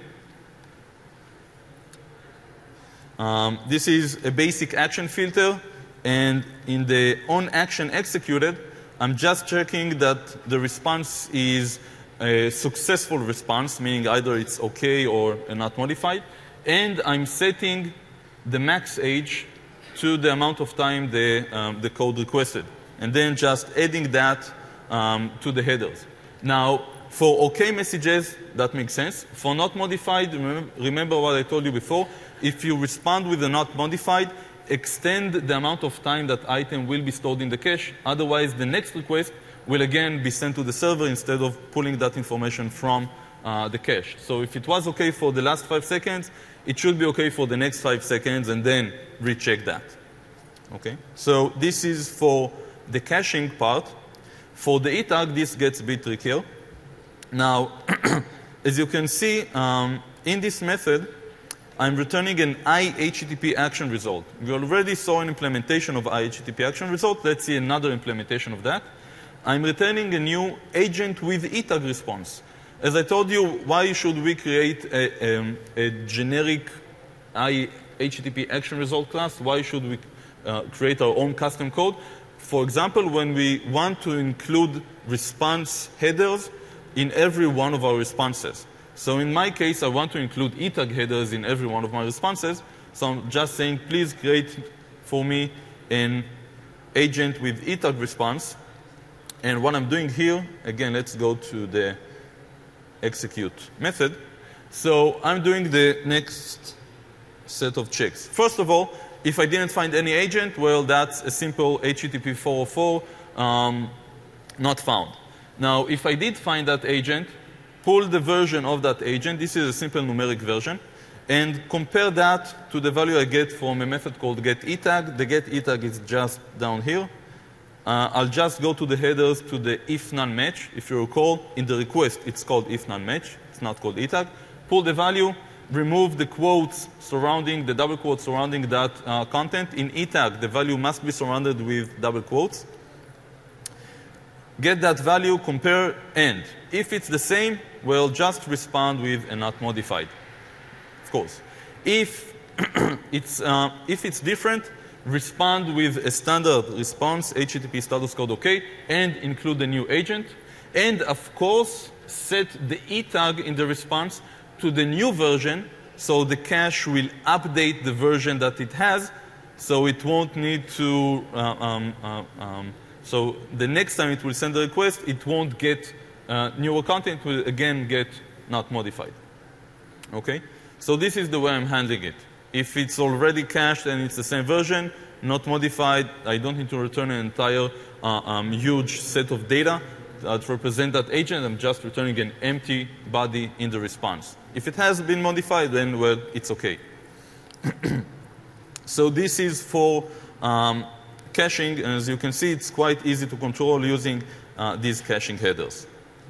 um, this is a basic action filter. And in the on action executed, I'm just checking that the response is a successful response, meaning either it's OK or not modified. And I'm setting the max age to the amount of time the, um, the code requested, and then just adding that um, to the headers. Now, for OK messages, that makes sense. For not modified, remember, remember what I told you before. If you respond with a not modified, extend the amount of time that item will be stored in the cache. Otherwise, the next request will again be sent to the server instead of pulling that information from uh, the cache. So if it was OK for the last five seconds, it should be OK for the next five seconds, and then recheck that. Okay? So this is for the caching part. For the e tag, this gets a bit trickier. Now, as you can see, um, in this method, I'm returning an I H T T P action result. We already saw an implementation of I H T T P action result. Let's see another implementation of that. I'm returning a new agent with e tag response. As I told you, why should we create a, um, a generic I H T T P action result class? Why should we uh, create our own custom code? For example, when we want to include response headers in every one of our responses. So in my case, I want to include e tag headers in every one of my responses. So I'm just saying, please create for me an agent with e tag response. And what I'm doing here, again, let's go to the execute method. So I'm doing the next set of checks. First of all, if I didn't find any agent, well, that's a simple H T T P four oh four um, not found. Now, if I did find that agent, pull the version of that agent. This is a simple numeric version. and compare that to the value I get from a method called getEtag. The getEtag is just down here. Uh, I'll just go to the headers to the if none match. If you recall, in the request, it's called if none match. It's not called etag. Pull the value, remove the quotes surrounding, the double quotes surrounding that uh, content. In etag, the value must be surrounded with double quotes. Get that value, compare, end. If it's the same, we'll just respond with a not modified, of course. If it's, uh, if it's different, respond with a standard response, H T T P status code OK, and include the new agent. And of course, set the E tag in the response to the new version, so the cache will update the version that it has, so it won't need to, uh, um, uh, um, so the next time it will send a request, it won't get uh, newer content, it will again get not modified. Okay? So this is the way I'm handling it. If it's already cached and it's the same version, not modified, I don't need to return an entire uh, um, huge set of data that represent that agent. I'm just returning an empty body in the response. If it has been modified, then, well, it's OK. So this is for um, caching. And as you can see, it's quite easy to control using uh, these caching headers.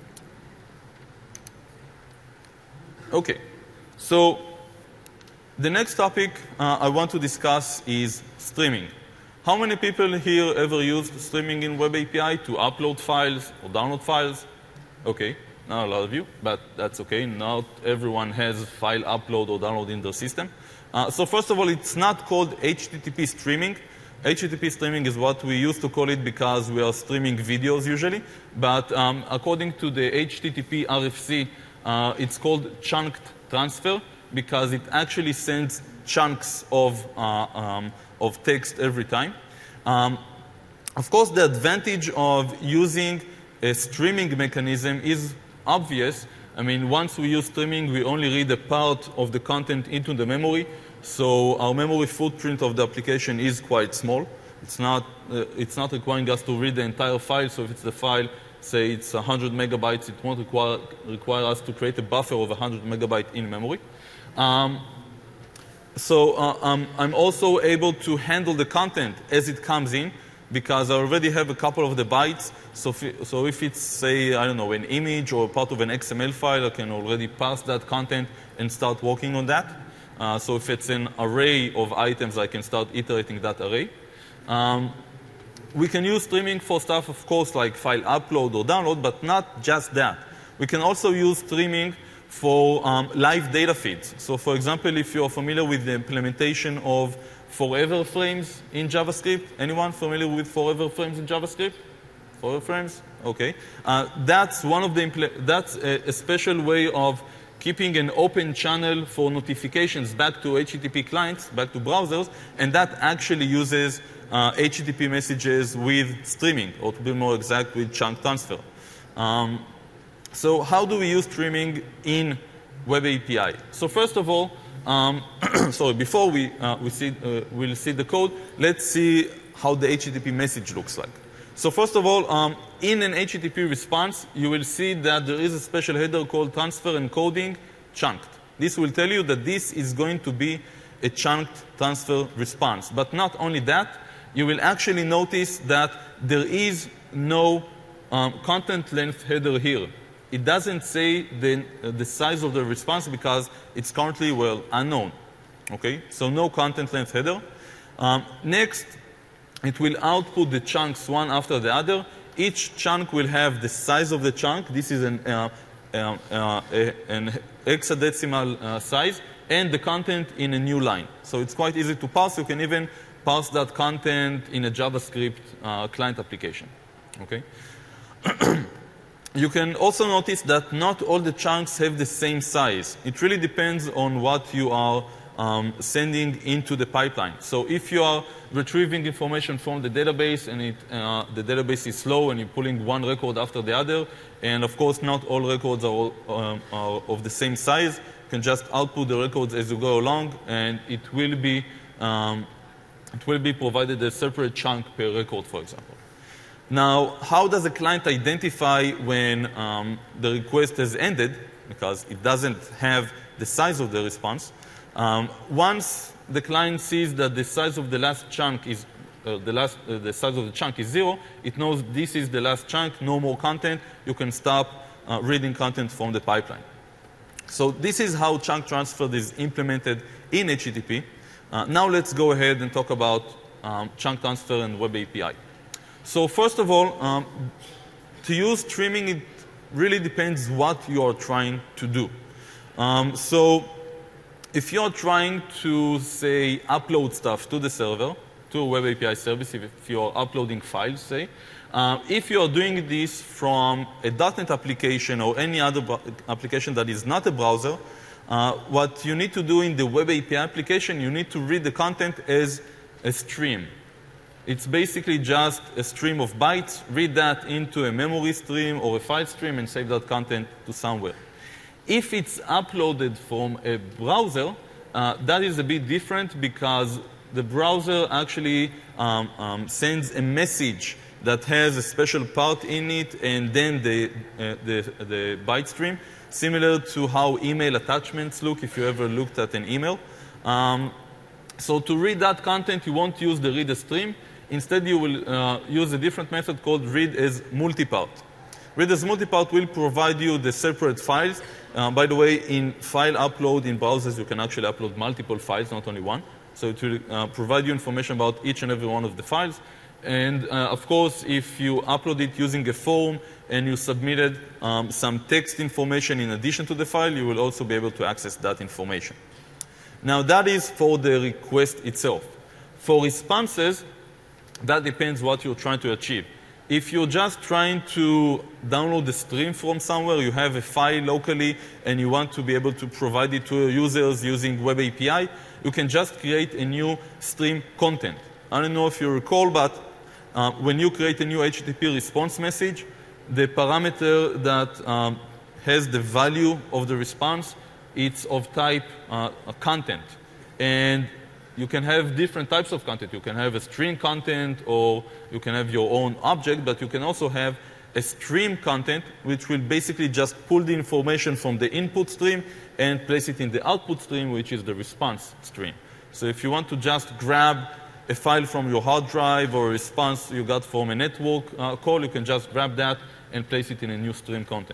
OK. So the next topic uh, I want to discuss is streaming. How many people here ever used streaming in Web A P I to upload files or download files? OK, not a lot of you, but that's OK. Not everyone has file upload or download in their system. Uh, so first of all, it's not called H T T P streaming. H T T P streaming is what we used to call it because we are streaming videos usually. But um, according to the H T T P R F C, uh, it's called chunked transfer, because it actually sends chunks of, uh, um, of text every time. Um, of course, the advantage of using a streaming mechanism is obvious. I mean, once we use streaming, we only read a part of the content into the memory. So our memory footprint of the application is quite small. It's not, uh, it's not requiring us to read the entire file. So if it's the file, say it's one hundred megabytes, it won't require, require us to create a buffer of one hundred megabytes in memory. Um, so uh, um, I'm also able to handle the content as it comes in, because I already have a couple of the bytes. So if, so if it's, say, I don't know, an image or part of an X M L file, I can already pass that content and start working on that. Uh, so if it's an array of items, I can start iterating that array. Um, we can use streaming for stuff, of course, like file upload or download, but not just that. We can also use streaming for um, live data feeds. So for example, if you're familiar with the implementation of forever frames in JavaScript, anyone familiar with forever frames in JavaScript? Forever frames? OK. Uh, that's one of the, that's a, a special way of keeping an open channel for notifications back to H T T P clients, back to browsers, and that actually uses uh, H T T P messages with streaming, or to be more exact, with chunk transfer. Um, So how do we use streaming in Web A P I? So first of all, um, sorry, before we, uh, we see, uh, we'll see the code, let's see how the H T T P message looks like. So first of all, um, in an H T T P response, you will see that there is a special header called transfer encoding chunked. This will tell you that this is going to be a chunked transfer response. But not only that, you will actually notice that there is no um, content length header here. It doesn't say the, uh, the size of the response because it's currently, well, unknown. Okay? So no content length header. Um, next, it will output the chunks one after the other. Each chunk will have the size of the chunk. This is an, uh, uh, uh, a, an hexadecimal uh, size, and the content in a new line. So it's quite easy to parse. You can even parse that content in a JavaScript uh, client application. Okay? You can also notice that not all the chunks have the same size. It really depends on what you are um, sending into the pipeline. So if you are retrieving information from the database and it, uh, the database is slow and you're pulling one record after the other, and of course not all records are, all, um, are of the same size, you can just output the records as you go along, and it will be, um, it will be provided a separate chunk per record, for example. Now, how does a client identify when um, the request has ended, because it doesn't have the size of the response? Um, once the client sees that the size of the last chunk is uh, the last uh, the size of the chunk is zero, it knows this is the last chunk, no more content. You can stop uh, reading content from the pipeline. So this is how chunk transfer is implemented in H T T P. Uh, now let's go ahead and talk about um, chunk transfer and Web A P I. So first of all, um, to use streaming, it really depends what you are trying to do. Um, so if you're trying to, say, upload stuff to the server, to a Web A P I service, if, if you're uploading files, say, uh, if you're doing this from a dot net application or any other application that is not a browser, uh, what you need to do in the Web A P I application, you need to read the content as a stream. It's basically just a stream of bytes. Read that into a memory stream or a file stream and save that content to somewhere. If it's uploaded from a browser, uh, that is a bit different because the browser actually um, um, sends a message that has a special part in it and then the, uh, the, the byte stream, similar to how email attachments look if you ever looked at an email. Um, so to read that content, you won't use the read as stream. Instead, you will uh, use a different method called read as multipart. Read as multipart will provide you the separate files. Uh, by the way, in file upload in browsers, you can actually upload multiple files, not only one. So it will uh, provide you information about each and every one of the files. And uh, of course, if you upload it using a form and you submitted um, some text information in addition to the file, you will also be able to access that information. Now, that is for the request itself. For responses, that depends what you're trying to achieve. If you're just trying to download the stream from somewhere, you have a file locally, and you want to be able to provide it to your users using Web A P I, you can just create a new stream content. I don't know if you recall, but uh, when you create a new H T T P response message, the parameter that um, has the value of the response, it's of type uh, content. And you can have different types of content. You can have a string content, or you can have your own object, but you can also have a stream content, which will basically just pull the information from the input stream and place it in the output stream, which is the response stream. So if you want to just grab a file from your hard drive or a response you got from a network uh, call, you can just grab that and place it in a new stream content.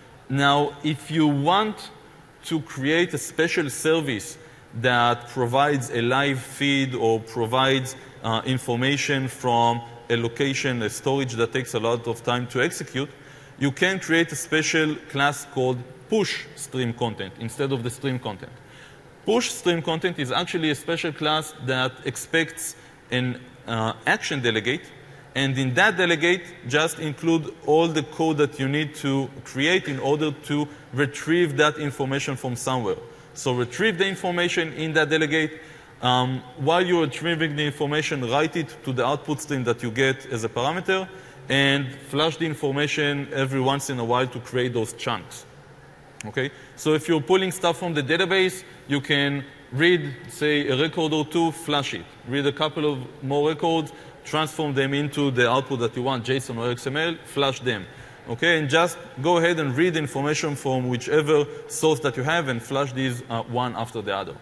Now, if you want to create a special service that provides a live feed or provides uh, information from a location, a storage that takes a lot of time to execute, you can create a special class called push stream content instead of the stream content. Push stream content is actually a special class that expects an uh, action delegate, and in that delegate, just include all the code that you need to create in order to retrieve that information from somewhere. So retrieve the information in that delegate. Um, while you're retrieving the information, write it to the output stream that you get as a parameter, and flush the information every once in a while to create those chunks. Okay? So if you're pulling stuff from the database, you can read, say, a record or two, flush it. Read a couple of more records, transform them into the output that you want, JSON or X M L, flush them. Okay, and just go ahead and read information from whichever source that you have and flush these uh, one after the other.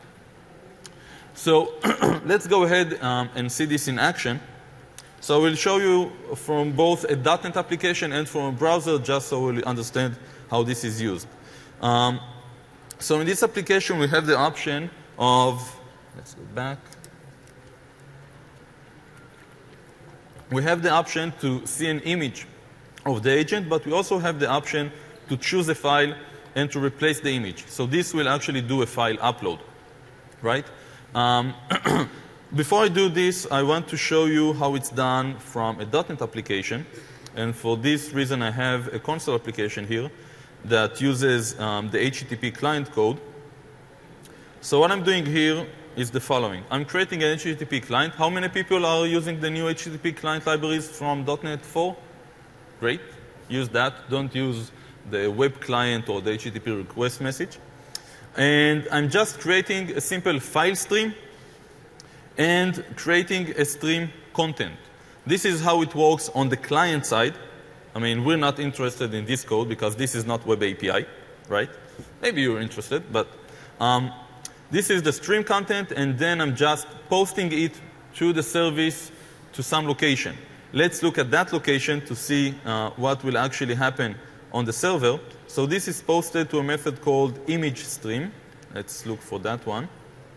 So let's go ahead um, and see this in action. So I will show you from both a dot net application and from a browser, just so we'll understand how this is used. Um, so in this application, we have the option of, let's go back. We have the option to see an image of the agent, but we also have the option to choose a file and to replace the image. So this will actually do a file upload, right? Um, before I do this, I want to show you how it's done from a dot net application. And for this reason, I have a console application here that uses um, the H T T P client code. So what I'm doing here is the following. I'm creating an H T T P client. How many people are using the new H T T P client libraries from dot net four? Great. Use that. Don't use the web client or the H T T P request message. And I'm just creating a simple file stream and creating a stream content. This is how it works on the client side. I mean, we're not interested in this code because this is not Web A P I, right? Maybe you're interested, but um, This is the stream content, and then I'm just posting it to the service to some location. Let's look at that location to see uh, what will actually happen on the server. So this is posted to a method called image stream. Let's look for that one.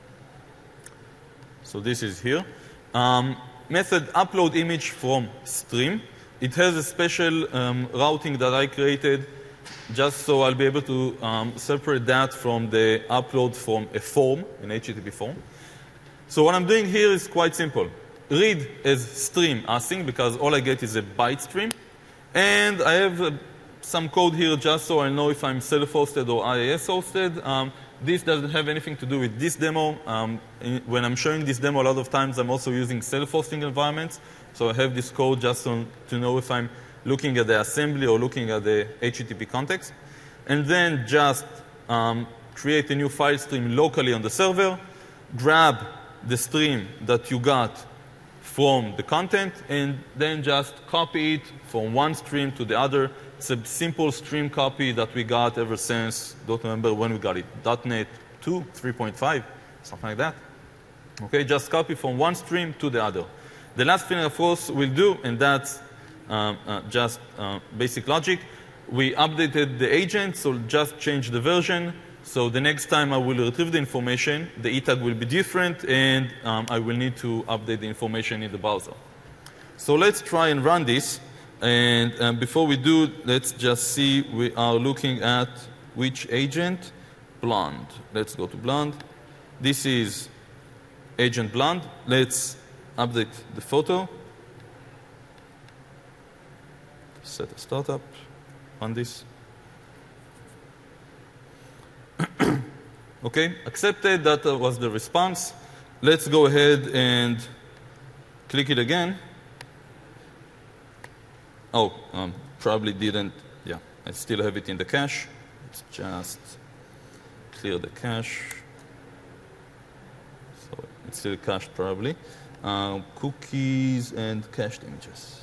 So this is here. Um, method upload image from stream. It has a special um, routing that I created just so I'll be able to um, separate that from the upload from a form, an H T T P form. So what I'm doing here is quite simple. Read as stream async because all I get is a byte stream. And I have uh, some code here just so I know if I'm self-hosted or I I S hosted. Um, this doesn't have anything to do with this demo. Um, in, when I'm showing this demo, a lot of times I'm also using self-hosting environments. So I have this code just to, to know if I'm looking at the assembly or looking at the H T T P context. And then just um, create a new file stream locally on the server, grab the stream that you got from the content, and then just copy it from one stream to the other. It's a simple stream copy that we got ever since, don't remember when we got it, .NET two, three point five, something like that. Okay, just copy from one stream to the other. The last thing, of course, we'll do, and that's um, uh, just uh, basic logic. We updated the agent, so just change the version. So the next time I will retrieve the information, the E tag will be different, and um, I will need to update the information in the browser. So let's try and run this. And um, before we do, let's just see we are looking at which agent. Blonde. Let's go to Blonde. This is agent Blonde. Let's update the photo. Set a startup. Run this. Okay, accepted. That was the response. Let's go ahead and click it again. Oh, um, probably didn't. Yeah, I still have it in the cache. Let's just clear the cache. So it's still cached probably. Uh, cookies and cached images.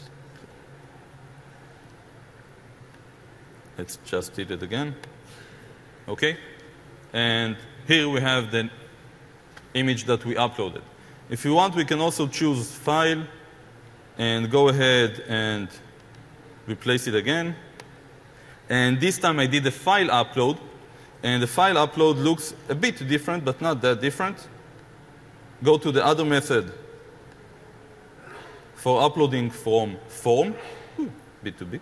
Let's just hit it again. Okay. And here we have the image that we uploaded. If you want, we can also choose File and go ahead and replace it again. And this time I did a file upload. And the file upload looks a bit different, but not that different. Go to the other method for uploading from form. Ooh, a bit too big.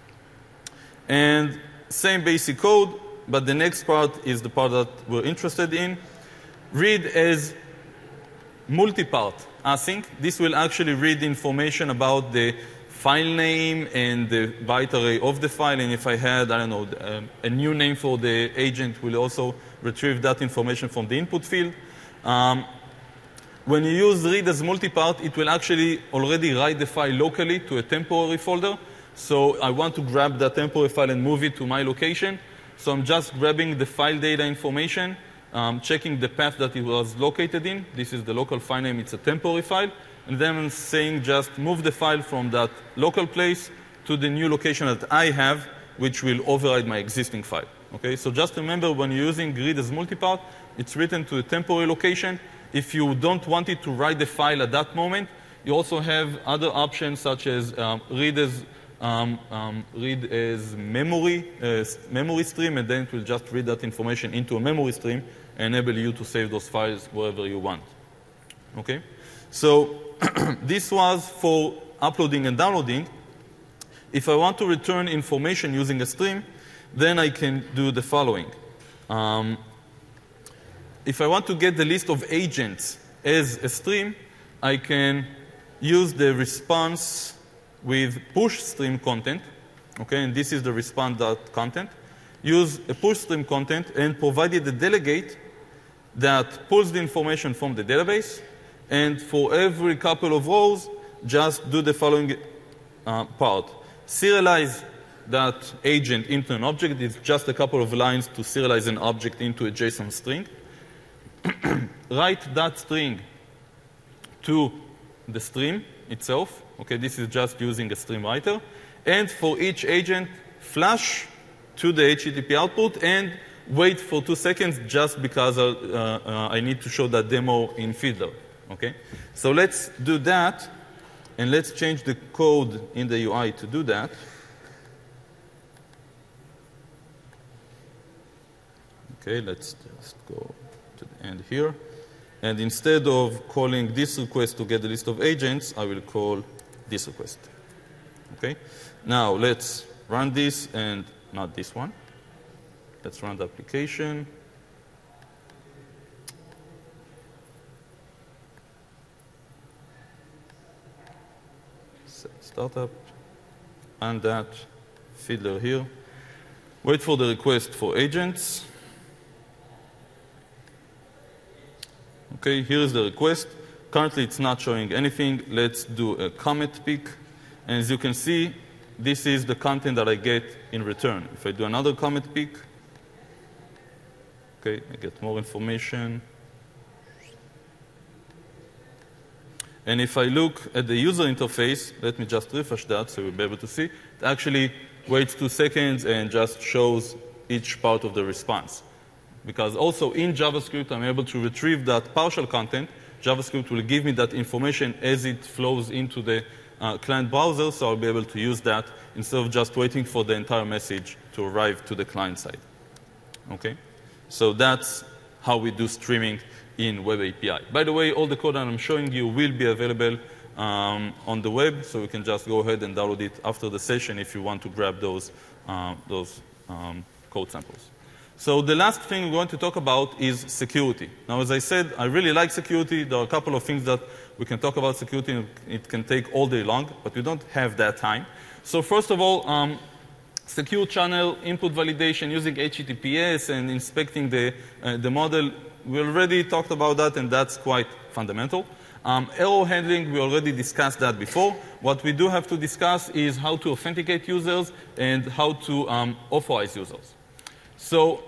And same basic code. But the next part is the part that we're interested in. Read as multi-part async. This will actually read information about the file name and the byte array of the file. And if I had, I don't know, um, a new name for the agent, will also retrieve that information from the input field. Um, when you use read as multi-part, it will actually already write the file locally to a temporary folder. So I want to grab that temporary file and move it to my location. So I'm just grabbing the file data information, um, checking the path that it was located in. This is the local file name. It's a temporary file. And then I'm saying just move the file from that local place to the new location that I have, which will override my existing file. Okay? So just remember, when you're using read as multipart, it's written to a temporary location. If you don't want it to write the file at that moment, you also have other options such as um, read as Um, um, read as memory, uh, memory stream, and then it will just read that information into a memory stream and enable you to save those files wherever you want. Okay? So this was for uploading and downloading. If I want to return information using a stream, then I can do the following. Um, if I want to get the list of agents as a stream, I can use the response with push stream content, okay, and this is the response.content. Use a push stream content and provided the delegate that pulls the information from the database, and for every couple of rows, just do the following uh, part. Serialize that agent into an object. It's just a couple of lines to serialize an object into a JSON string. Write that string to the stream itself. Okay, this is just using a stream writer. And for each agent, flash to the H T T P output and wait for two seconds just because uh, uh, I need to show that demo in Fiddler. Okay? So let's do that, and let's change the code in the U I to do that. Okay, let's just go to the end here. And instead of calling this request to get the list of agents, I will call this request. Okay? Now let's run this, and not this one. Let's run the application. Set startup. And that Fiddler here. Wait for the request for agents. Okay, here is the request. Currently, it's not showing anything. Let's do a comment pick. And as you can see, this is the content that I get in return. If I do another comment pick, okay, I get more information. And if I look at the user interface, let me just refresh that so you'll be able to see. It actually waits two seconds and just shows each part of the response. Because also in JavaScript, I'm able to retrieve that partial content. JavaScript will give me that information as it flows into the uh, client browser, so I'll be able to use that instead of just waiting for the entire message to arrive to the client side. Okay? So that's how we do streaming in Web A P I. By the way, all the code that I'm showing you will be available um, on the web, so you can just go ahead and download it after the session if you want to grab those, uh, those um, code samples. So the last thing we're going to talk about is security. Now, as I said, I really like security. There are a couple of things that we can talk about security, and it can take all day long, but we don't have that time. So first of all, um, secure channel input validation using H T T P S and inspecting the, uh, the model. We already talked about that, and that's quite fundamental. Um, error handling, we already discussed that before. What we do have to discuss is how to authenticate users and how to um, authorize users. So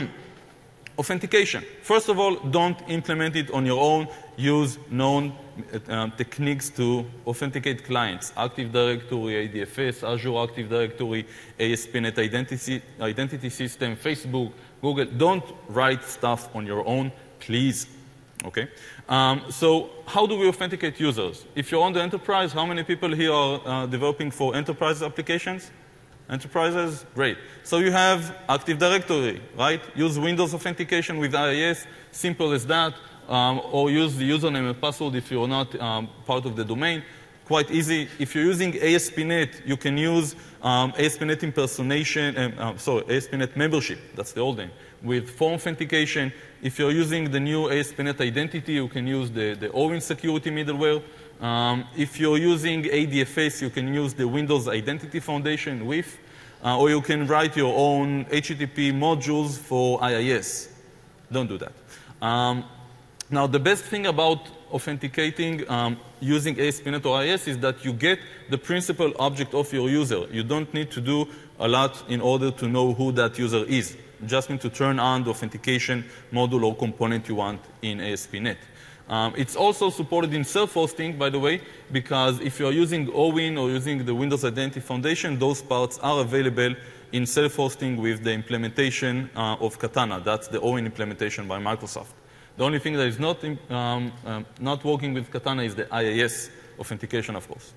authentication. First of all, don't implement it on your own. Use known uh, techniques to authenticate clients. Active Directory, A D F S, Azure Active Directory, A S P dot NET Identity, Identity System, Facebook, Google. Don't write stuff on your own, please. Okay? Um, so how do we authenticate users? If you're on the enterprise, how many people here are uh, developing for enterprise applications? Enterprises? Great. So you have Active Directory, right? Use Windows authentication with I I S, simple as that, um, or use the username and password if you're not um, part of the domain. Quite easy. If you're using A S P dot NET, you can use um, A S P dot NET impersonation, um, um, sorry, A S P dot NET membership, that's the old name, with form authentication. If you're using the new A S P dot NET identity, you can use the, the Owin security middleware. Um, if you're using A D F S, you can use the Windows Identity Foundation with, uh, or you can write your own H T T P modules for I I S. Don't do that. Um, now, the best thing about authenticating um, using A S P dot NET or I I S is that you get the principal object of your user. You don't need to do a lot in order to know who that user is. You just need to turn on the authentication module or component you want in A S P dot NET. Um, it's also supported in self-hosting, by the way, because if you're using Owin or using the Windows Identity Foundation, those parts are available in self-hosting with the implementation uh, of Katana. That's the Owin implementation by Microsoft. The only thing that is not, um, um, not working with Katana is the I I S authentication, of course.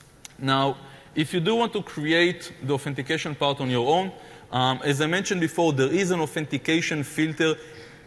Now, if you do want to create the authentication part on your own, um, as I mentioned before, there is an authentication filter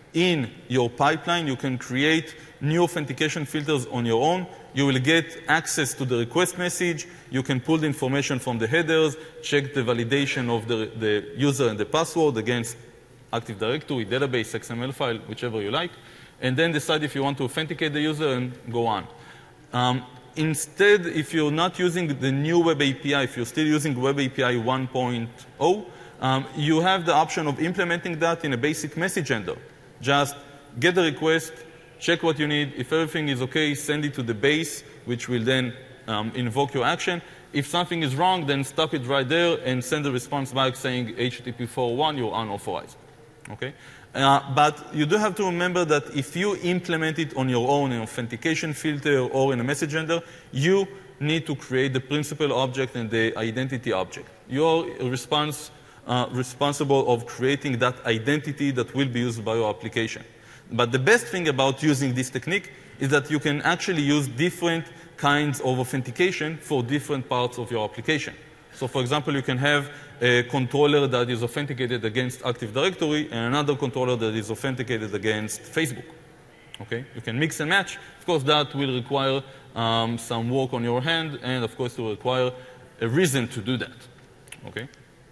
in your pipeline. You can create new authentication filters on your own. You will get access to the request message. You can pull the information from the headers, check the validation of the, the user and the password against Active Directory, database, X M L file, whichever you like, and then decide if you want to authenticate the user and go on. Um, instead, if you're not using the new Web A P I, if you're still using Web A P I one point oh, um, you have the option of implementing that in a basic message handler. Just get the request, check what you need. If everything is OK, send it to the base, which will then um, invoke your action. If something is wrong, then stop it right there and send a response back saying H T T P four point one, you're unauthorized. Okay? Uh, but you do have to remember that if you implement it on your own in an authentication filter or in a message handler, you need to create the principal object and the identity object. Your response uh, responsible of creating that identity that will be used by your application. But the best thing about using this technique is that you can actually use different kinds of authentication for different parts of your application. So for example, you can have a controller that is authenticated against Active Directory and another controller that is authenticated against Facebook. Okay? You can mix and match. Of course, that will require um, some work on your hand, and of course, it will require a reason to do that. Okay?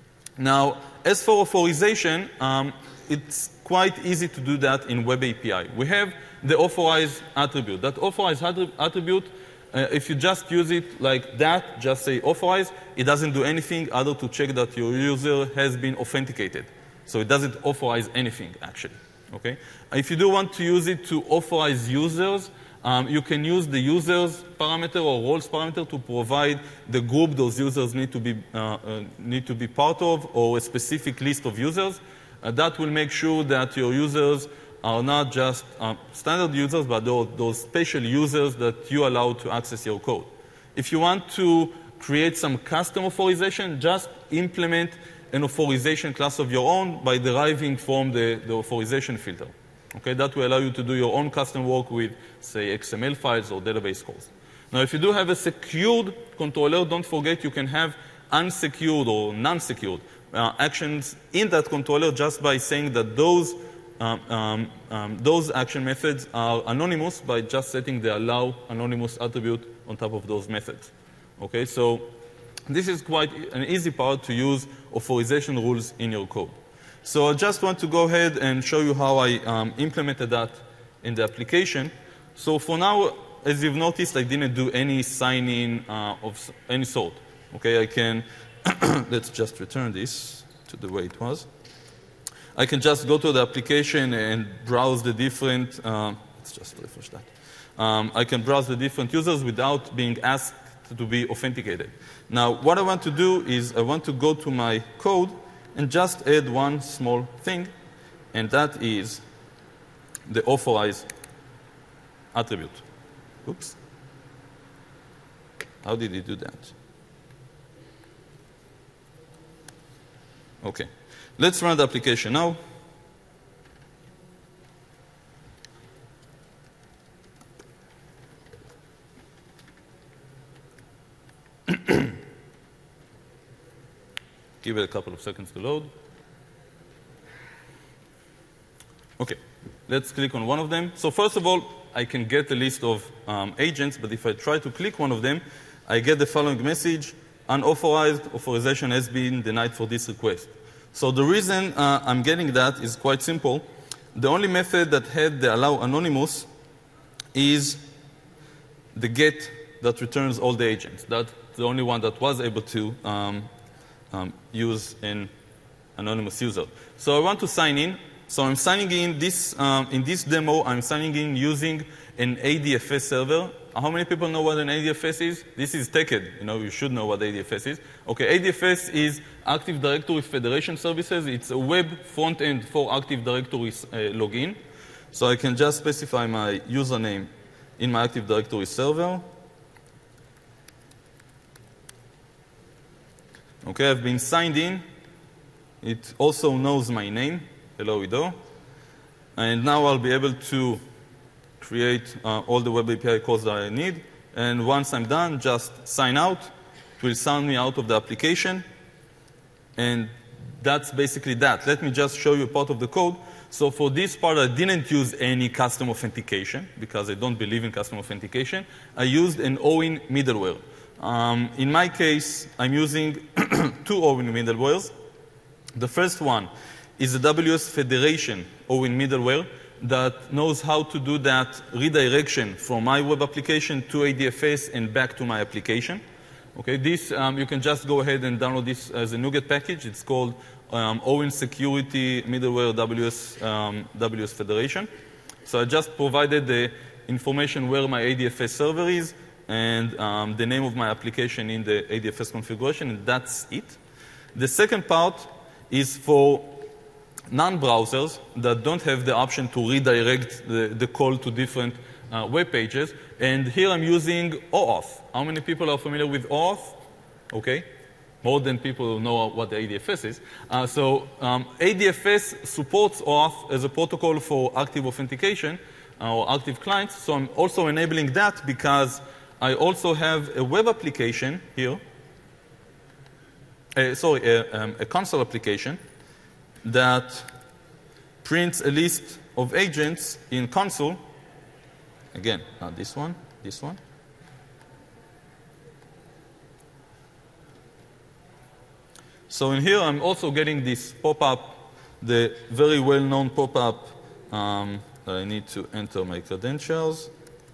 Now, as for authorization, um, it's quite easy to do that in Web A P I. We have the authorize attribute. That authorize attribute, uh, if you just use it like that, just say authorize, it doesn't do anything other to check that your user has been authenticated. So it doesn't authorize anything, actually. Okay? If you do want to use it to authorize users, um, you can use the users parameter or roles parameter to provide the group those users need to be, uh, uh, need to be part of, or a specific list of users. Uh, that will make sure that your users are not just um, standard users, but those, those special users that you allow to access your code. If you want to create some custom authorization, just implement an authorization class of your own by deriving from the, the authorization filter. Okay, that will allow you to do your own custom work with, say, X M L files or database calls. Now, if you do have a secured controller, don't forget you can have unsecured or non-secured uh, actions in that controller just by saying that those, um, um, um, those action methods are anonymous by just setting the allow anonymous attribute on top of those methods. Okay, so this is quite an easy part to use authorization rules in your code. So I just want to go ahead and show you how I um, implemented that in the application. So for now, as you've noticed, I didn't do any sign-in uh, of any sort. Okay, I can, let's just return this to the way it was. I can just go to the application and browse the different, uh, let's just refresh that. Um, I can browse the different users without being asked to be authenticated. Now, what I want to do is I want to go to my code and just add one small thing, and that is the authorize attribute. Oops. How did he do that? Okay. Let's run the application now. Give it a couple of seconds to load. Okay, let's click on one of them. So first of all, I can get a list of um, agents, but if I try to click one of them, I get the following message: unauthorized authorization has been denied for this request. So the reason uh, I'm getting that is quite simple. The only method that had the allow anonymous is the get that returns all the agents. That's the only one that was able to um, Um, use an anonymous user. So I want to sign in. So I'm signing in this, um, in this demo, I'm signing in using an A D F S server. How many people know what an A D F S is? This is TechEd. You know, you should know what A D F S is. Okay, A D F S is Active Directory Federation Services. It's a web front end for Active Directory uh, login. So I can just specify my username in my Active Directory server. Okay, I've been signed in. It also knows my name. Hello, Ido. And now I'll be able to create uh, all the Web A P I calls that I need. And once I'm done, just sign out. It will sign me out of the application. And that's basically that. Let me just show you part of the code. So for this part, I didn't use any custom authentication because I don't believe in custom authentication. I used an Owin middleware. Um, in my case, I'm using two Owin middlewares. The first one is the W S Federation Owin middleware that knows how to do that redirection from my web application to A D F S and back to my application. Okay, this um, you can just go ahead and download this as a NuGet package. It's called um, Owin Security Middleware W S, um, W S Federation. So I just provided the information where my A D F S server is and um, the name of my application in the A D F S configuration, and that's it. The second part is for non-browsers that don't have the option to redirect the, the call to different uh, web pages. And here I'm using OAuth. How many people are familiar with OAuth? Okay. more than people who know what the A D F S is. Uh, so um, A D F S supports OAuth as a protocol for active authentication uh, or active clients. So I'm also enabling that because I also have a web application here, uh, sorry, a, um, a console application that prints a list of agents in console. Again, not this one, this one. So in here, I'm also getting this pop-up, the very well-known pop-up um, that I need to enter my credentials.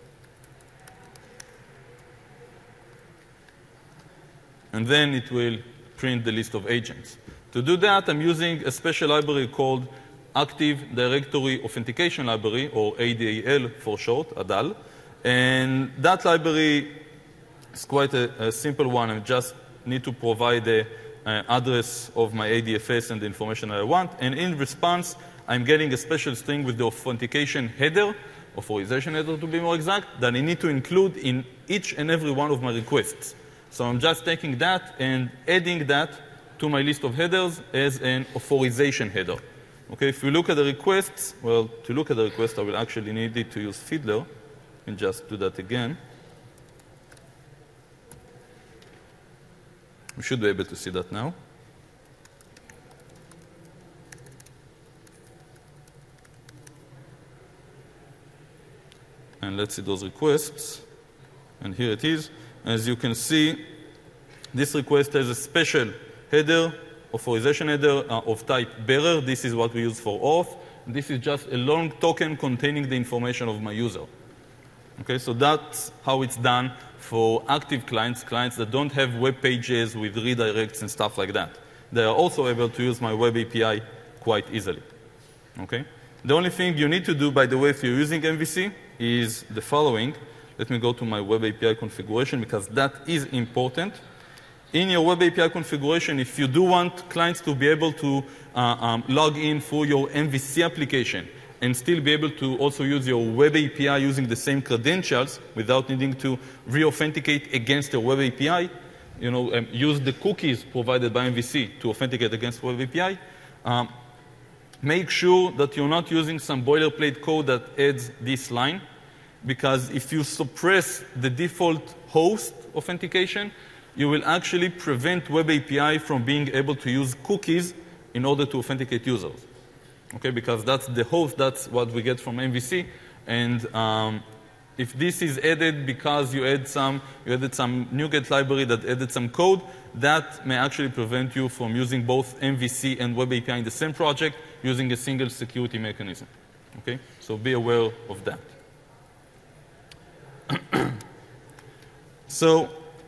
And then it will print the list of agents. To do that, I'm using a special library called Active Directory Authentication Library, or A D A L for short, A D A L. And that library is quite a, a simple one. I just need to provide the uh, address of my A D F S and the information that I want. And in response, I'm getting a special string with the authentication header, authorization header to be more exact, that I need to include in each and every one of my requests. So I'm just taking that and adding that to my list of headers as an authorization header. Okay, if we look at the requests, well, to look at the request, I will actually need it to use Fiddler, and just do that again. We should be able to see that now. And let's see those requests. And here it is. As you can see, this request has a special header, authorization header uh, of type bearer. This is what we use for auth. This is just a long token containing the information of my user. Okay, so that's how it's done for active clients, clients that don't have web pages with redirects and stuff like that. They are also able to use my web A P I quite easily. Okay? The only thing you need to do, by the way, if you're using M V C, is the following. Let me go to my web A P I configuration, because that is important. In your web A P I configuration, if you do want clients to be able to uh, um, log in through your M V C application and still be able to also use your web A P I using the same credentials without needing to re-authenticate against the web A P I, you know, um, use the cookies provided by M V C to authenticate against web A P I, um, make sure that you're not using some boilerplate code that adds this line, because if you suppress the default host authentication, you will actually prevent web A P I from being able to use cookies in order to authenticate users. Okay, because that's the host, that's what we get from M V C. And um, if this is added because you add some, you added some NuGet library that added some code, that may actually prevent you from using both M V C and web A P I in the same project using a single security mechanism. Okay, so be aware of that. So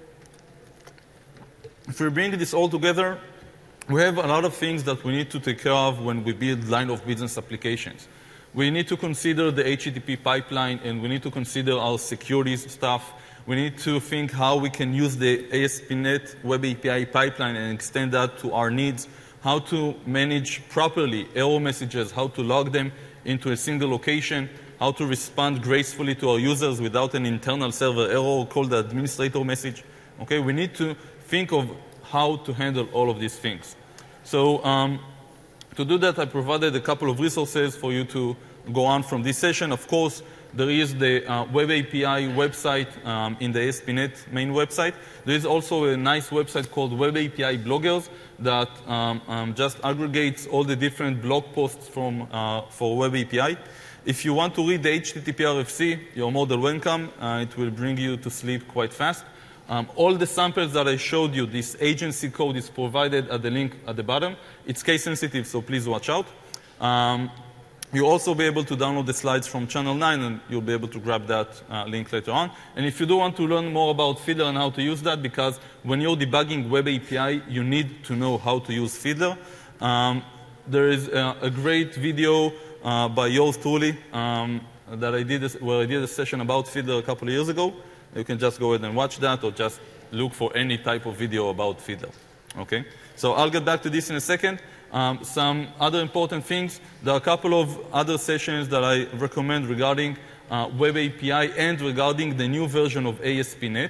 if we bring this all together, we have a lot of things that we need to take care of when we build line of business applications. We need to consider the H T T P pipeline, and we need to consider our security stuff. We need to think how we can use the A S P dot NET Web A P I pipeline and extend that to our needs, how to manage properly error messages, how to log them into a single location, how to respond gracefully to our users without an internal server error called the administrator message. Okay, we need to think of how to handle all of these things. So um, to do that, I provided a couple of resources for you to go on from this session. Of course, there is the uh, Web A P I website um, in the A S P dot NET main website. There is also a nice website called Web A P I Bloggers that um, um, just aggregates all the different blog posts from, uh, for Web A P I. If you want to read the H T T P R F C, you're more than welcome. Uh, it will bring you to sleep quite fast. Um, all the samples that I showed you, this agency code is provided at the link at the bottom. It's case sensitive, so please watch out. Um, you'll also be able to download the slides from Channel nine, and you'll be able to grab that uh, link later on. And if you do want to learn more about Fiddler and how to use that, because when you're debugging Web A P I, you need to know how to use Fiddler. Um, there is a, a great video uh, by yours truly um, that I did, this, where I did a session about Fiddler a couple of years ago. You can just go ahead and watch that, or just look for any type of video about Fiddler. Okay? So I'll get back to this in a second. Um, some other important things. There are a couple of other sessions that I recommend regarding uh, Web A P I and regarding the new version of A S P dot NET.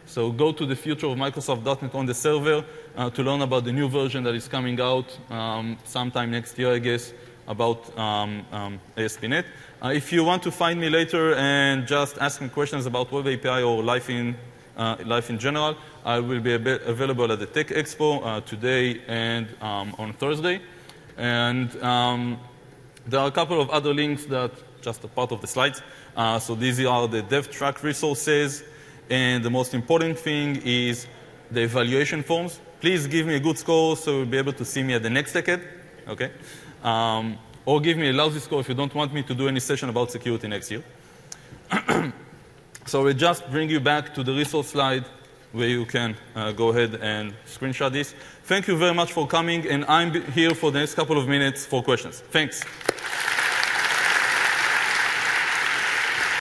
So go to the future of Microsoft dot net on the server uh, to learn about the new version that is coming out um, sometime next year, I guess, about um, um, A S P dot net. Uh, if you want to find me later and just ask me questions about Web A P I or life in, uh, life in general, I will be available at the Tech Expo uh, today and um, on Thursday. And um, there are a couple of other links that just a part of the slides. Uh, so these are the dev track resources. And the most important thing is the evaluation forms. Please give me a good score so you'll be able to see me at the next decade. Okay? Um, or give me a lousy score if you don't want me to do any session about security next year. So we'll just bring you back to the resource slide where you can uh, go ahead and screenshot this. Thank you very much for coming, and I'm here for the next couple of minutes for questions. Thanks.